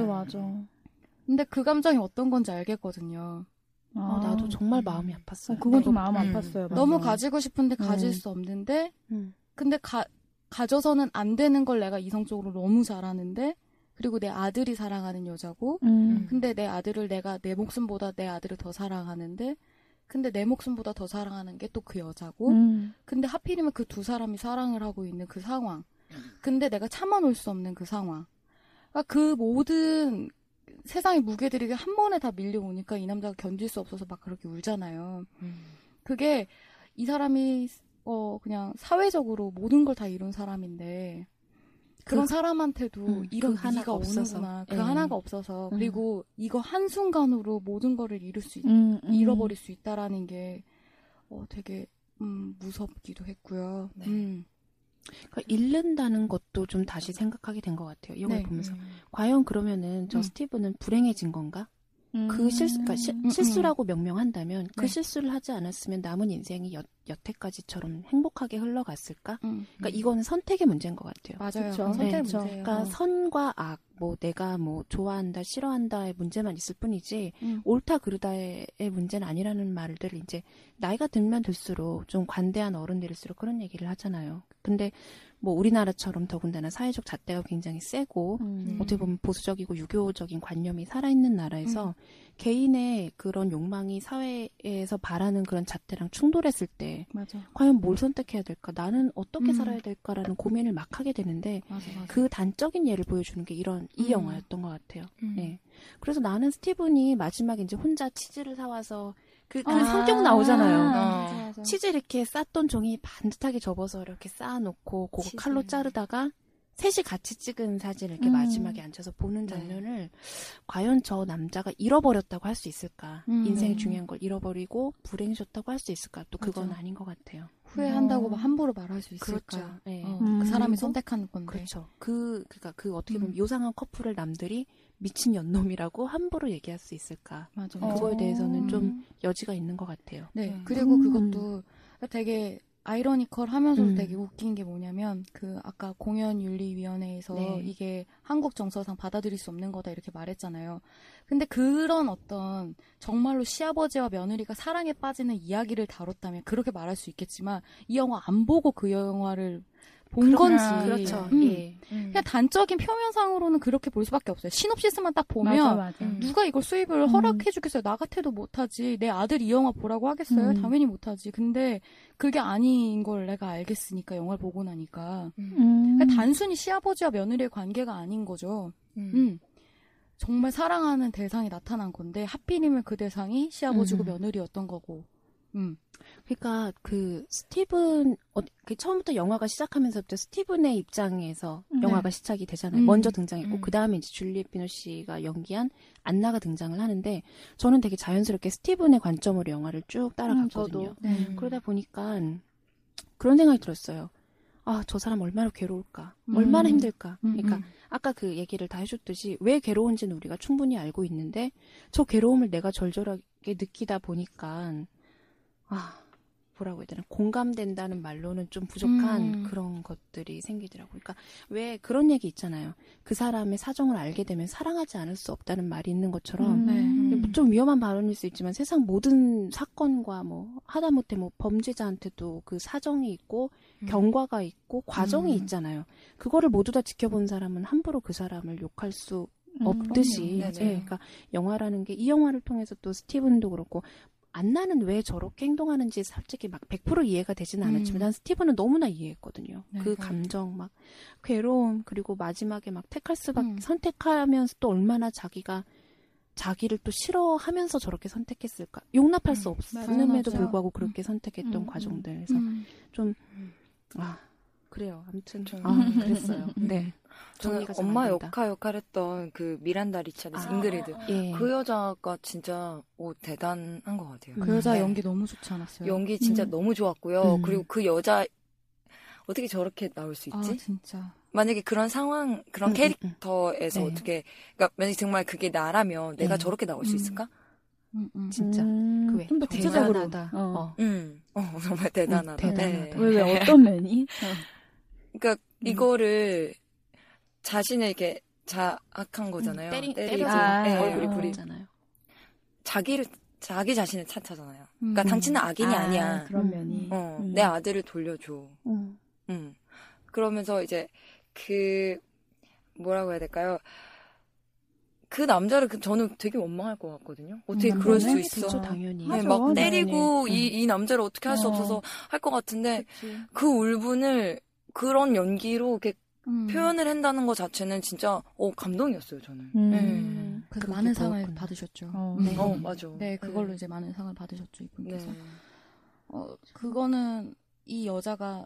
근데 그 감정이 어떤 건지 알겠거든요. 나도 정말 마음이 아팠어요. 그건 좀 마음 아팠어요. 너무 가지고 싶은데 가질 수 없는데 근데 가져서는 안 되는 걸 내가 이성적으로 너무 잘하는데 그리고 내 아들이 사랑하는 여자고 근데 내 아들을 내가 내 목숨보다 내 아들을 더 사랑하는데 근데 내 목숨보다 더 사랑하는 게 또 그 여자고 근데 하필이면 그 두 사람이 사랑을 하고 있는 그 상황 근데 내가 참아놓을 수 없는 그 상황 그러니까 그 모든 세상의 무게들이 한 번에 다 밀려오니까 이 남자가 견딜 수 없어서 막 그렇게 울잖아요. 그게 이 사람이 그냥 사회적으로 모든 걸 다 이룬 사람인데 그런 사람한테도 이런 위기가 오는구나. 그 하나가 없어서 그리고 이거 한순간으로 모든 거를 잃어버릴 수 있다라는 게 되게 무섭기도 했고요. 그러니까 잃는다는 것도 좀 다시 생각하게 된 것 같아요. 이 영화를 보면서. 과연 그러면은 저 스티븐은 불행해진 건가? 그 실수라고 명명한다면 그 실수를 하지 않았으면 남은 인생이 여태까지처럼 행복하게 흘러갔을까? 그러니까 이거는 선택의 문제인 것 같아요. 맞아요. 선택의 문제예요. 그러니까 선과 악, 내가 좋아한다, 싫어한다의 문제만 있을 뿐이지 옳다 그르다의 문제는 아니라는 말들을 이제 나이가 들면 들수록 좀 관대한 어른들일수록 그런 얘기를 하잖아요. 근데 우리나라처럼 더군다나 사회적 잣대가 굉장히 세고 어떻게 보면 보수적이고 유교적인 관념이 살아있는 나라에서 개인의 그런 욕망이 사회에서 바라는 그런 잣대랑 충돌했을 때 과연 뭘 선택해야 될까? 나는 어떻게 살아야 될까라는 고민을 막 하게 되는데 그 단적인 예를 보여주는 게 이 영화였던 것 같아요. 네. 그래서 나는 스티븐이 마지막에 이제 혼자 치즈를 사와서 그 성격 나오잖아요. 맞아. 치즈 이렇게 쌌던 종이 반듯하게 접어서 이렇게 쌓아놓고 그거 칼로 자르다가 셋이 같이 찍은 사진을 이렇게 마지막에 앉아서 보는 장면을 과연 저 남자가 잃어버렸다고 할 수 있을까? 인생의 중요한 걸 잃어버리고 불행해졌다고 할 수 있을까? 또 그건 아닌 것 같아요. 후회한다고 함부로 말할 수 있을까? 그렇죠. 네. 그 사람이 선택한 건데. 그렇죠. 그러니까 어떻게 보면 요상한 커플을 남들이 미친 연놈이라고 함부로 얘기할 수 있을까? 맞아. 그거에 대해서는 좀 여지가 있는 것 같아요. 네. 그리고 그것도 되게 아이러니컬 하면서도 되게 웃긴 게 뭐냐면 아까 공연윤리위원회에서 이게 한국 정서상 받아들일 수 없는 거다 이렇게 말했잖아요. 근데 그런 어떤 정말로 시아버지와 며느리가 사랑에 빠지는 이야기를 다뤘다면 그렇게 말할 수 있겠지만 이 영화 안 보고 그 영화를 본 건지. 그렇죠. 그냥 단적인 표면상으로는 그렇게 볼 수밖에 없어요. 시놉시스만 딱 보면 누가 이걸 수입을 허락해 주겠어요. 나 같아도 못하지. 내 아들 이 영화 보라고 하겠어요? 당연히 못하지. 근데 그게 아닌 걸 내가 알겠으니까 영화를 보고 나니까. 그러니까 단순히 시아버지와 며느리의 관계가 아닌 거죠. 정말 사랑하는 대상이 나타난 건데 하필이면 그 대상이 시아버지고 며느리였던 거고. 그러니까 스티븐 처음부터 영화가 시작하면서부터 스티븐의 입장에서 영화가 시작이 되잖아요. 먼저 등장했고 그 다음에 이제 줄리엣 비노시가 연기한 안나가 등장을 하는데 저는 되게 자연스럽게 스티븐의 관점으로 영화를 쭉 따라갔거든요. 그러다 보니까 그런 생각이 들었어요. 저 사람 얼마나 괴로울까? 얼마나 힘들까? 그러니까 아까 그 얘기를 다 해줬듯이 왜 괴로운지는 우리가 충분히 알고 있는데 저 괴로움을 내가 절절하게 느끼다 보니까 뭐라고 해야 되나 공감된다는 말로는 좀 부족한 그런 것들이 생기더라고요. 그러니까 왜 그런 얘기 있잖아요. 그 사람의 사정을 알게 되면 사랑하지 않을 수 없다는 말이 있는 것처럼 좀 위험한 발언일 수 있지만 세상 모든 사건과 하다못해 범죄자한테도 그 사정이 있고 경과가 있고 과정이 있잖아요. 그거를 모두 다 지켜본 사람은 함부로 그 사람을 욕할 수 없듯이 그러니까 영화라는 게 이 영화를 통해서 또 스티븐도 그렇고 안나는 왜 저렇게 행동하는지 솔직히 막 100% 이해가 되지는 않았지만 난 스티븐은 너무나 이해했거든요. 그 감정 막 괴로움 그리고 마지막에 막 택할 수밖에 선택하면서 또 얼마나 자기가 자기를 또 싫어하면서 저렇게 선택했을까? 용납할 수 없음에도 불구하고 그렇게 선택했던 과정들. 그래서 좀 그래요. 아무튼 그랬어요. 네. 저는 엄마 역할했던 그 미란다 리차드 잉그리드 그 여자가 진짜 대단한 것 같아요. 그 여자 연기 너무 좋지 않았어요? 연기 진짜 너무 좋았고요. 그리고 그 여자 어떻게 저렇게 나올 수 있지? 진짜. 만약에 그런 상황, 그런 캐릭터에서 어떻게, 그러니까 만약에 정말 그게 나라면 내가 저렇게 나올 수 있을까? 진짜. 좀 더 구체적으로. 정말 대단하다. 네. 왜 어떤 면이? 그러니까 이거를 자신을 이렇게 자학한 거잖아요. 때리고 얼굴이 부리잖아요. 자기 자신을 탓하잖아요. 그러니까 당신은 악인이 아니야. 그런 면이. 내 아들을 돌려줘. 그러면서 이제 뭐라고 해야 될까요? 그 남자를 저는 되게 원망할 것 같거든요. 어떻게 그럴 수 있어? 그렇죠, 당연히. 네, 막 때리고 이 남자를 어떻게 할 수 없어서 할 것 같은데 그 울분을 그런 연기로 이렇게 표현을 한다는 것 자체는 진짜 감동이었어요, 저는. 그래서 많은 상을 받으셨죠. 맞아. 네, 그걸로 이제 많은 상을 받으셨죠, 이분께서. 그거는 이 여자가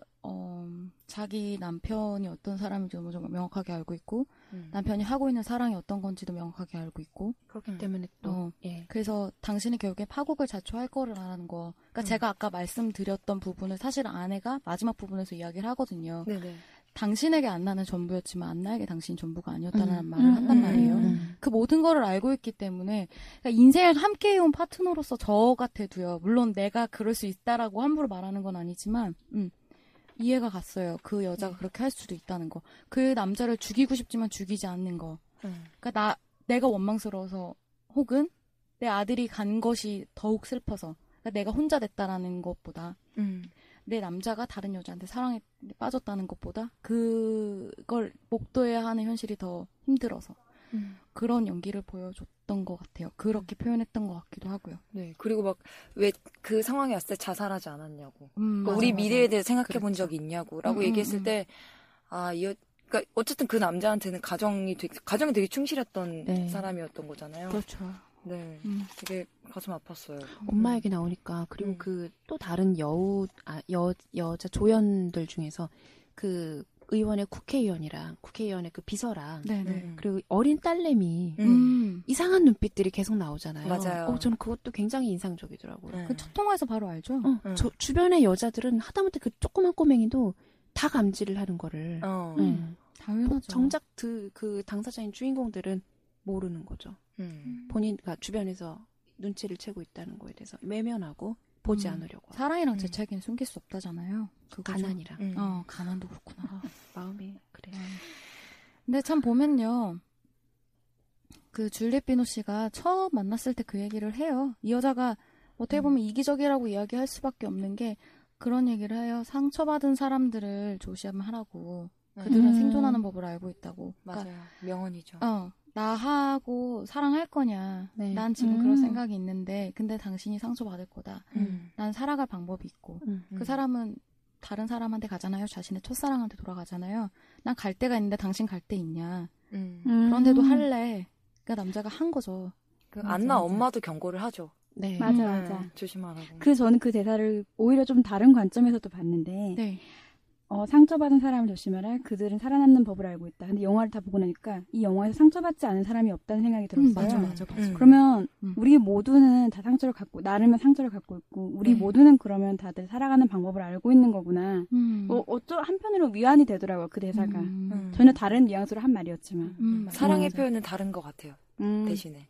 자기 남편이 어떤 사람인지 너무 정말 명확하게 알고 있고 남편이 하고 있는 사랑이 어떤 건지도 명확하게 알고 있고 그렇기 때문에 또 그래서 당신이 결국에 파국을 자초할 거를 알아는 거. 그러니까 제가 아까 말씀드렸던 부분을 사실 아내가 마지막 부분에서 이야기를 하거든요. 네네. 당신에게 안나는 전부였지만 안나에게 당신이 전부가 아니었다는 말을 한단 말이에요. 그 모든 거를 알고 있기 때문에 그러니까 인생을 함께 해온 파트너로서 저 같아도요. 물론 내가 그럴 수 있다라고 함부로 말하는 건 아니지만 이해가 갔어요. 그 여자가 그렇게 할 수도 있다는 거. 그 남자를 죽이고 싶지만 죽이지 않는 거. 그러니까 내가 원망스러워서 혹은 내 아들이 간 것이 더욱 슬퍼서 그러니까 내가 혼자 됐다라는 것보다 내 남자가 다른 여자한테 사랑에 빠졌다는 것보다 그걸 목도해야 하는 현실이 더 힘들어서 그런 연기를 보여줬던 것 같아요. 그렇게 표현했던 것 같기도 하고요. 네, 그리고 막 왜 그 상황이 왔을 때 자살하지 않았냐고. 그러니까 우리 미래에 대해 생각해 본 적이 있냐고라고 얘기했을 때 그러니까 어쨌든 그 남자한테는 가정이 되게 충실했던 사람이었던 거잖아요. 그렇죠. 네, 되게 가슴 아팠어요. 엄마 얘기 나오니까 그리고 그 또 다른 여자 조연들 중에서 그 의원의 국회의원의 그 비서랑 그리고 어린 딸내미 이상한 눈빛들이 계속 나오잖아요. 맞아요. 저는 그것도 굉장히 인상적이더라고요. 그 첫 통화에서 바로 알죠? 주변의 여자들은 하다못해 그 조그만 꼬맹이도 다 감지를 하는 거를 당연하죠. 정작 그 당사자인 주인공들은 모르는 거죠. 본인가 주변에서 눈치를 채고 있다는 거에 대해서 외면하고 보지 않으려고. 사랑이랑 재채기는 숨길 수 없다잖아요. 그거죠. 가난이랑. 가난도 그렇구나. 마음이 그래. 근데 참 보면요. 그 줄리엣 비노 씨가 처음 만났을 때 그 얘기를 해요. 이 여자가 어떻게 보면 이기적이라고 이야기할 수밖에 없는 게 그런 얘기를 해요. 상처받은 사람들을 조심하면 하라고. 그들은 생존하는 법을 알고 있다고. 맞아요. 그러니까, 명언이죠. 나하고 사랑할 거냐. 난 지금 그런 생각이 있는데 근데 당신이 상처받을 거다. 난 살아갈 방법이 있고. 그 사람은 다른 사람한테 가잖아요. 자신의 첫사랑한테 돌아가잖아요. 난 갈 데가 있는데 당신 갈 데 있냐. 그런데도 할래. 그러니까 남자가 한 거죠. 안나 엄마도 경고를 하죠. 네. 맞아. 조심하라고. 저는 그 대사를 오히려 좀 다른 관점에서도 봤는데 상처받은 사람을 조심해라. 그들은 살아남는 법을 알고 있다. 근데 영화를 다 보고 나니까 이 영화에서 상처받지 않은 사람이 없다는 생각이 들었어요. 맞아. 그러면 우리 모두는 다 상처를 갖고 나름의 상처를 갖고 있고 우리 모두는 그러면 다들 살아가는 방법을 알고 있는 거구나. 한편으로 위안이 되더라고요. 그 대사가. 전혀 다른 뉘앙스로 한 말이었지만. 사랑의 표현은 다른 것 같아요. 대신에.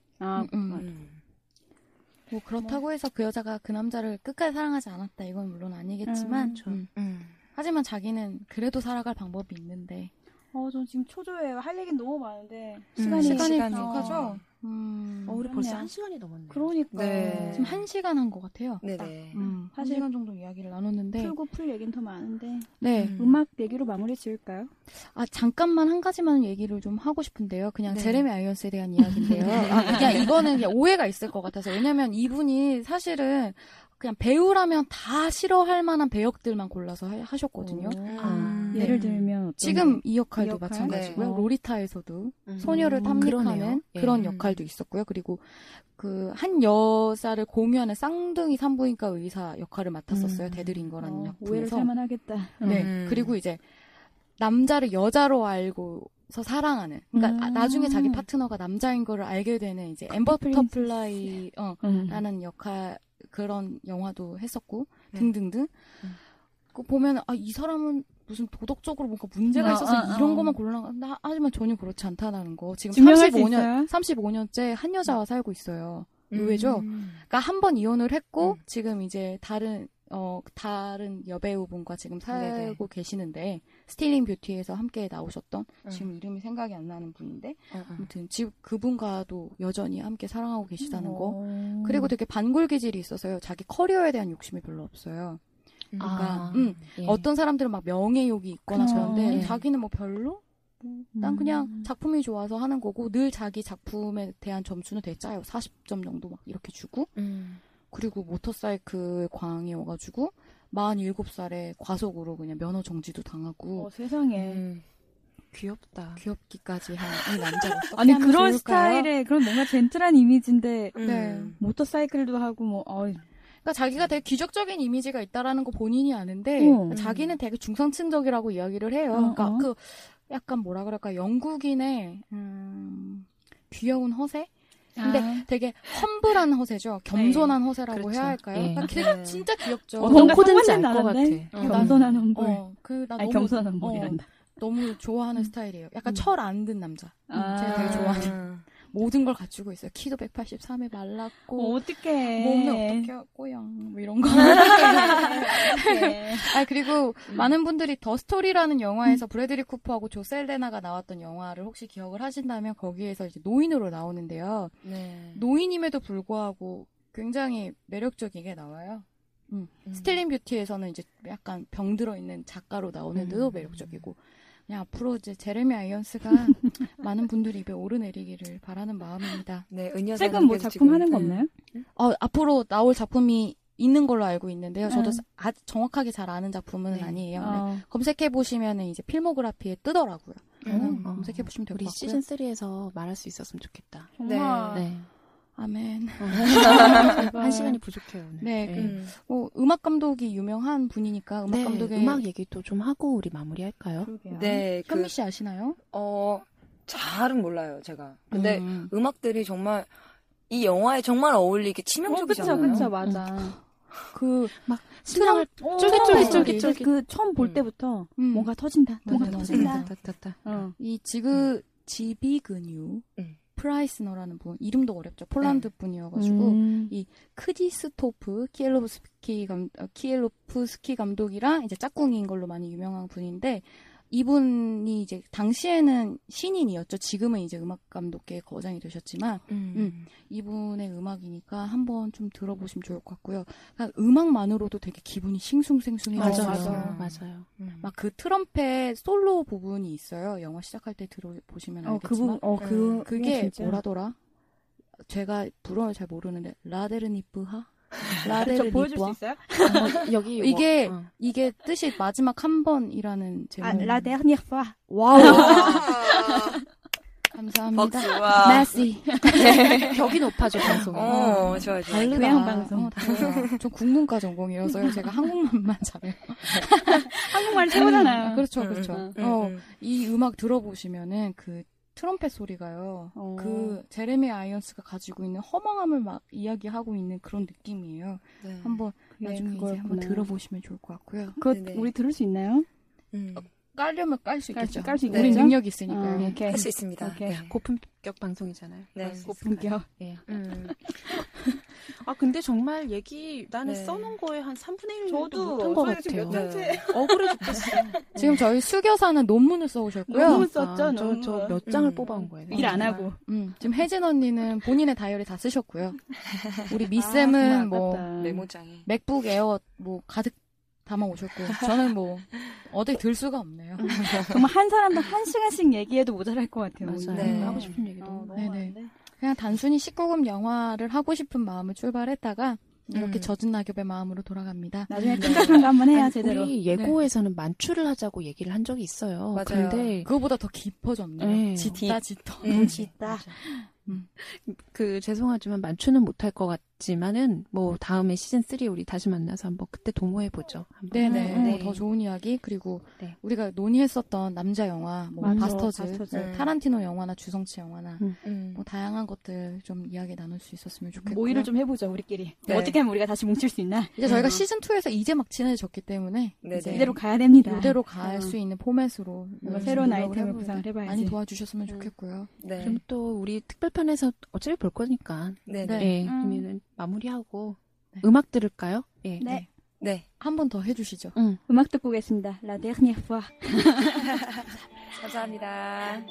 뭐 그렇다고 해서 그 여자가 그 남자를 끝까지 사랑하지 않았다. 이건 물론 아니겠지만 하지만 자기는 그래도 살아갈 방법이 있는데. 전 지금 초조해요. 할 얘기는 너무 많은데 시간이 부족하죠. 우리 벌써 1시간이 넘었네요. 그러니까 지금 1시간 한 것 같아요. 네네. 1시간 정도 이야기를 나눴는데 풀 얘기는 더 많은데. 네. 음악 얘기로 마무리 지을까요? 잠깐만 한 가지만 얘기를 좀 하고 싶은데요. 그냥 제레미 아이언스에 대한 이야기인데요. 그냥 이거는 그냥 오해가 있을 것 같아서. 왜냐면 이분이 사실은 그냥 배우라면 다 싫어할 만한 배역들만 골라서 하셨거든요. 예를 들면 지금 이 역할도 마찬가지고요. 로리타에서도 소녀를 탐닉하는 그런 역할도 있었고요. 그리고 그 한 여자를 공유하는 쌍둥이 산부인과 의사 역할을 맡았었어요. 데드링거라는 작품에서. 오해를 살만하겠다. 네. 그리고 이제 남자를 여자로 알고서 사랑하는. 그러니까 나중에 자기 파트너가 남자인 거를 알게 되는 이제 엠버 버터플라이 라는 역할 그런 영화도 했었고 등등등. 그 보면 이 사람은 무슨 도덕적으로 뭔가 문제가 있어서 이런 것만 골라나 하지만 전혀 그렇지 않다는 거. 지금 35년째 한 여자와 살고 있어요. 의외죠. 그러니까 한 번 이혼을 했고 지금 이제 다른 여배우분과 지금 살고 계시는데 스틸링 뷰티에서 함께 나오셨던 지금 이름이 생각이 안 나는 분인데 아무튼 지금 그분과도 여전히 함께 사랑하고 계시다는 거. 그리고 되게 반골 기질이 있어서요. 자기 커리어에 대한 욕심이 별로 없어요. 그러니까 어떤 사람들은 막 명예욕이 있거나 그런데 자기는 뭐 별로 난 그냥 작품이 좋아서 하는 거고 늘 자기 작품에 대한 점수는 되게 짜요. 40점 정도 막 이렇게 주고 그리고 모터사이클 광이어가지고 47살에 과속으로 그냥 면허 정지도 당하고 세상에 귀엽다. 귀엽기까지 한 이 남자로서 아니 그런 스타일의 그런 뭔가 젠틀한 이미지인데 네. 모터사이클도 하고 뭐 그러니까 자기가 되게 기적적인 이미지가 있다라는 거 본인이 아는데 자기는 되게 중상층적이라고 이야기를 해요. 그러니까 그 약간 뭐라 그럴까 영국인의 귀여운 허세? 근데 되게 험블한 허세죠. 겸손한 허세라고 그렇죠. 해야 할까요? 되게 진짜 귀엽죠. 어떤 코든지 알 것 같아. 겸손한 험블. 나 아니, 겸손한 험블이란다. 너무 좋아하는 스타일이에요. 약간 철 안 든 남자. 제가 되게 좋아하는. 모든 걸 갖추고 있어요. 키도 183에 말랐고. 어떡해. 몸매 어떻게 하고요. 뭐 이런 거. 그리고 많은 분들이 더 스토리라는 영화에서 브래들리 쿠퍼하고 조 셀레나가 나왔던 영화를 혹시 기억을 하신다면 거기에서 이제 노인으로 나오는데요. 노인임에도 불구하고 굉장히 매력적이게 나와요. 스틸링 뷰티에서는 이제 약간 병들어 있는 작가로 나오는데도 매력적이고. 그냥 앞으로 이제 제레미 아이언스가 많은 분들이 입에 오르내리기를 바라는 마음입니다. 네, 은여사는 최근 뭐 작품 하는 거 없나요? 앞으로 나올 작품이 있는 걸로 알고 있는데요. 저도 정확하게 잘 아는 작품은 아니에요. 검색해 보시면은 이제 필모그래피에 뜨더라고요. 검색해 보시면 될 것 같고요. 우리 시즌 3에서 말할 수 있었으면 좋겠다. 정말. 네. 아멘. 한 시간이 부족해요. 오늘. 네, 음악 감독이 유명한 분이니까 음악 감독의 음악 얘기도 좀 하고 우리 마무리할까요? 네, 현미 씨 아시나요? 잘은 몰라요, 제가. 근데 음악들이 정말 이 영화에 정말 어울리게 치명적이잖아요. 그쵸, 맞아. 그 막 심장을 쫄깃쫄깃 그 처음 볼 때부터 뭔가 터진다. 뭔가 터진다. 이 지비그뉴 프라이스너라는 분, 이름도 어렵죠. 폴란드 분이어가지고 이 크디스토프 키엘로프스키 감독이랑 이제 짝꿍인 걸로 많이 유명한 분인데 이분이 이제 당시에는 신인이었죠. 지금은 이제 음악 감독계의 거장이 되셨지만 이분의 음악이니까 한번 좀 들어보시면 좋을 것 같고요. 그러니까 음악만으로도 되게 기분이 싱숭생숭해졌어요. 맞아요. 막 그 트럼펫 솔로 부분이 있어요. 영화 시작할 때 들어보시면 알겠지만 그게 진짜. 뭐라더라? 제가 불어를 잘 모르는데 라데르니프하? 저 보여줄 수 있어요? 여기 이게 뜻이 마지막 한 번이라는 제목. 라데르니프하. 와우. 감사합니다. 메시. 벽이 높아져 방송에. 좋아요. 교양 방송. 저 국문과 전공이어서요. 제가 한국말만 잘해요. 한국말 최고잖아요. 그렇죠. 이 음악 들어보시면은 그 트럼펫 소리가요. 그 제레미 아이언스가 가지고 있는 허망함을 막 이야기하고 있는 그런 느낌이에요. 네. 한번 나중에 이제 한번 들어보시면 좋을 것 같고요. 그거 우리 들을 수 있나요? 깔려면 깔 수 있겠죠. 깔 수 있겠죠. 우리 능력이 있으니까요. 할 수 있습니다. 네. 고품격 방송이잖아요. 네. 고품격. 네. 근데 정말 나는 써놓은 거에 한 3분의 1도 못한 것 같아요. 억울해 죽겠어. 지금 저희 수교사는 논문을 써오셨고요. 논문 썼죠. 저 몇 장을 뽑아온 거예요. 일 안 하고. 지금 혜진 언니는 본인의 다이어리 다 쓰셨고요. 우리 미쌤은 뭐 메모장에 맥북 에어 뭐 가득 담아 오셨고 저는 뭐 어디 들 수가 없네요. 정말 한 사람당 1시간씩 얘기해도 모자랄 것 같아요. 맞아요. 네. 하고 싶은 얘기도. 네네. 그냥 단순히 19금 영화를 하고 싶은 마음을 출발했다가 이렇게 젖은 낙엽의 마음으로 돌아갑니다. 나중에 끈적끈적 한번 해야 제대로. 우리 예고에서는 만추를 하자고 얘기를 한 적이 있어요. 맞아요. 근데 그거보다 더 깊어졌네요. 짙다. 짙다. 죄송하지만 만추는 못할 것 같지만은 뭐 다음에 시즌 3 우리 다시 만나서 한번 그때 도모해 보죠. 네네. 더 좋은 이야기 그리고 우리가 논의했었던 남자 영화, 뭐 바스터즈, 타란티노 영화나 주성치 영화나 뭐 다양한 것들 좀 이야기 나눌 수 있었으면 좋겠고 모의를 좀 해보죠 우리끼리. 어떻게 하면 우리가 다시 뭉칠 수 있나? 이제 저희가 시즌 2에서 이제 막 친해졌기 때문에 이제 이대로 가야 됩니다. 이대로 갈 수 있는 포맷으로 새로운 아이템을 구상을 해봐야지. 많이 도와주셨으면 좋겠고요. 그럼 또 우리 특별편에서 어차피 볼 거니까. 그러면은 마무리하고 음악 들을까요? 네. 한 번 더 해주시죠. 음악 듣고 오겠습니다. La dernière fois. 감사합니다.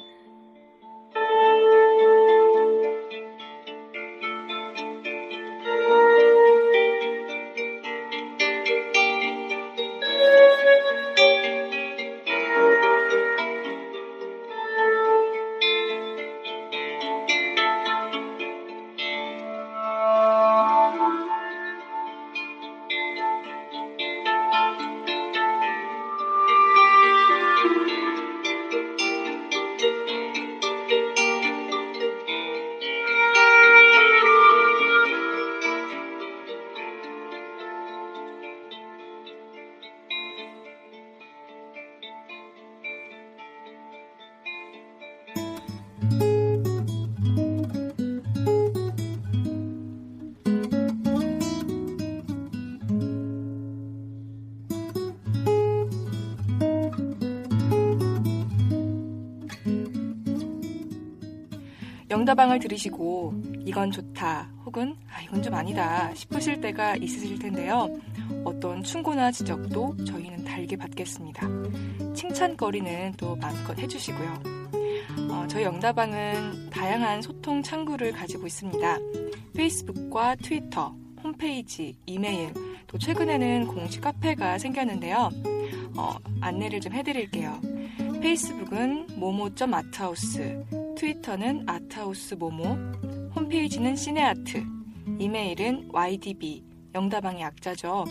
영다방을 들으시고 이건 좋다 혹은 이건 좀 아니다 싶으실 때가 있으실 텐데요. 어떤 충고나 지적도 저희는 달게 받겠습니다. 칭찬거리는 또 마음껏 해주시고요. 저희 영다방은 다양한 소통 창구를 가지고 있습니다. 페이스북과 트위터, 홈페이지, 이메일, 또 최근에는 공식 카페가 생겼는데요. 안내를 좀 해드릴게요. 페이스북은 momo.arthouse, 트위터는 arthousemomo, 홈페이지는 시네아트, 이메일은 ydb, 영다방의 약자죠.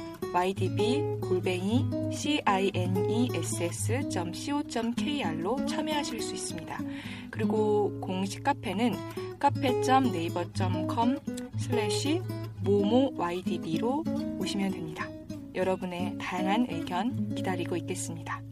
ydb@ciness.co.kr로 참여하실 수 있습니다. 그리고 공식 카페는 cafe.naver.com/momoydb로 오시면 됩니다. 여러분의 다양한 의견 기다리고 있겠습니다.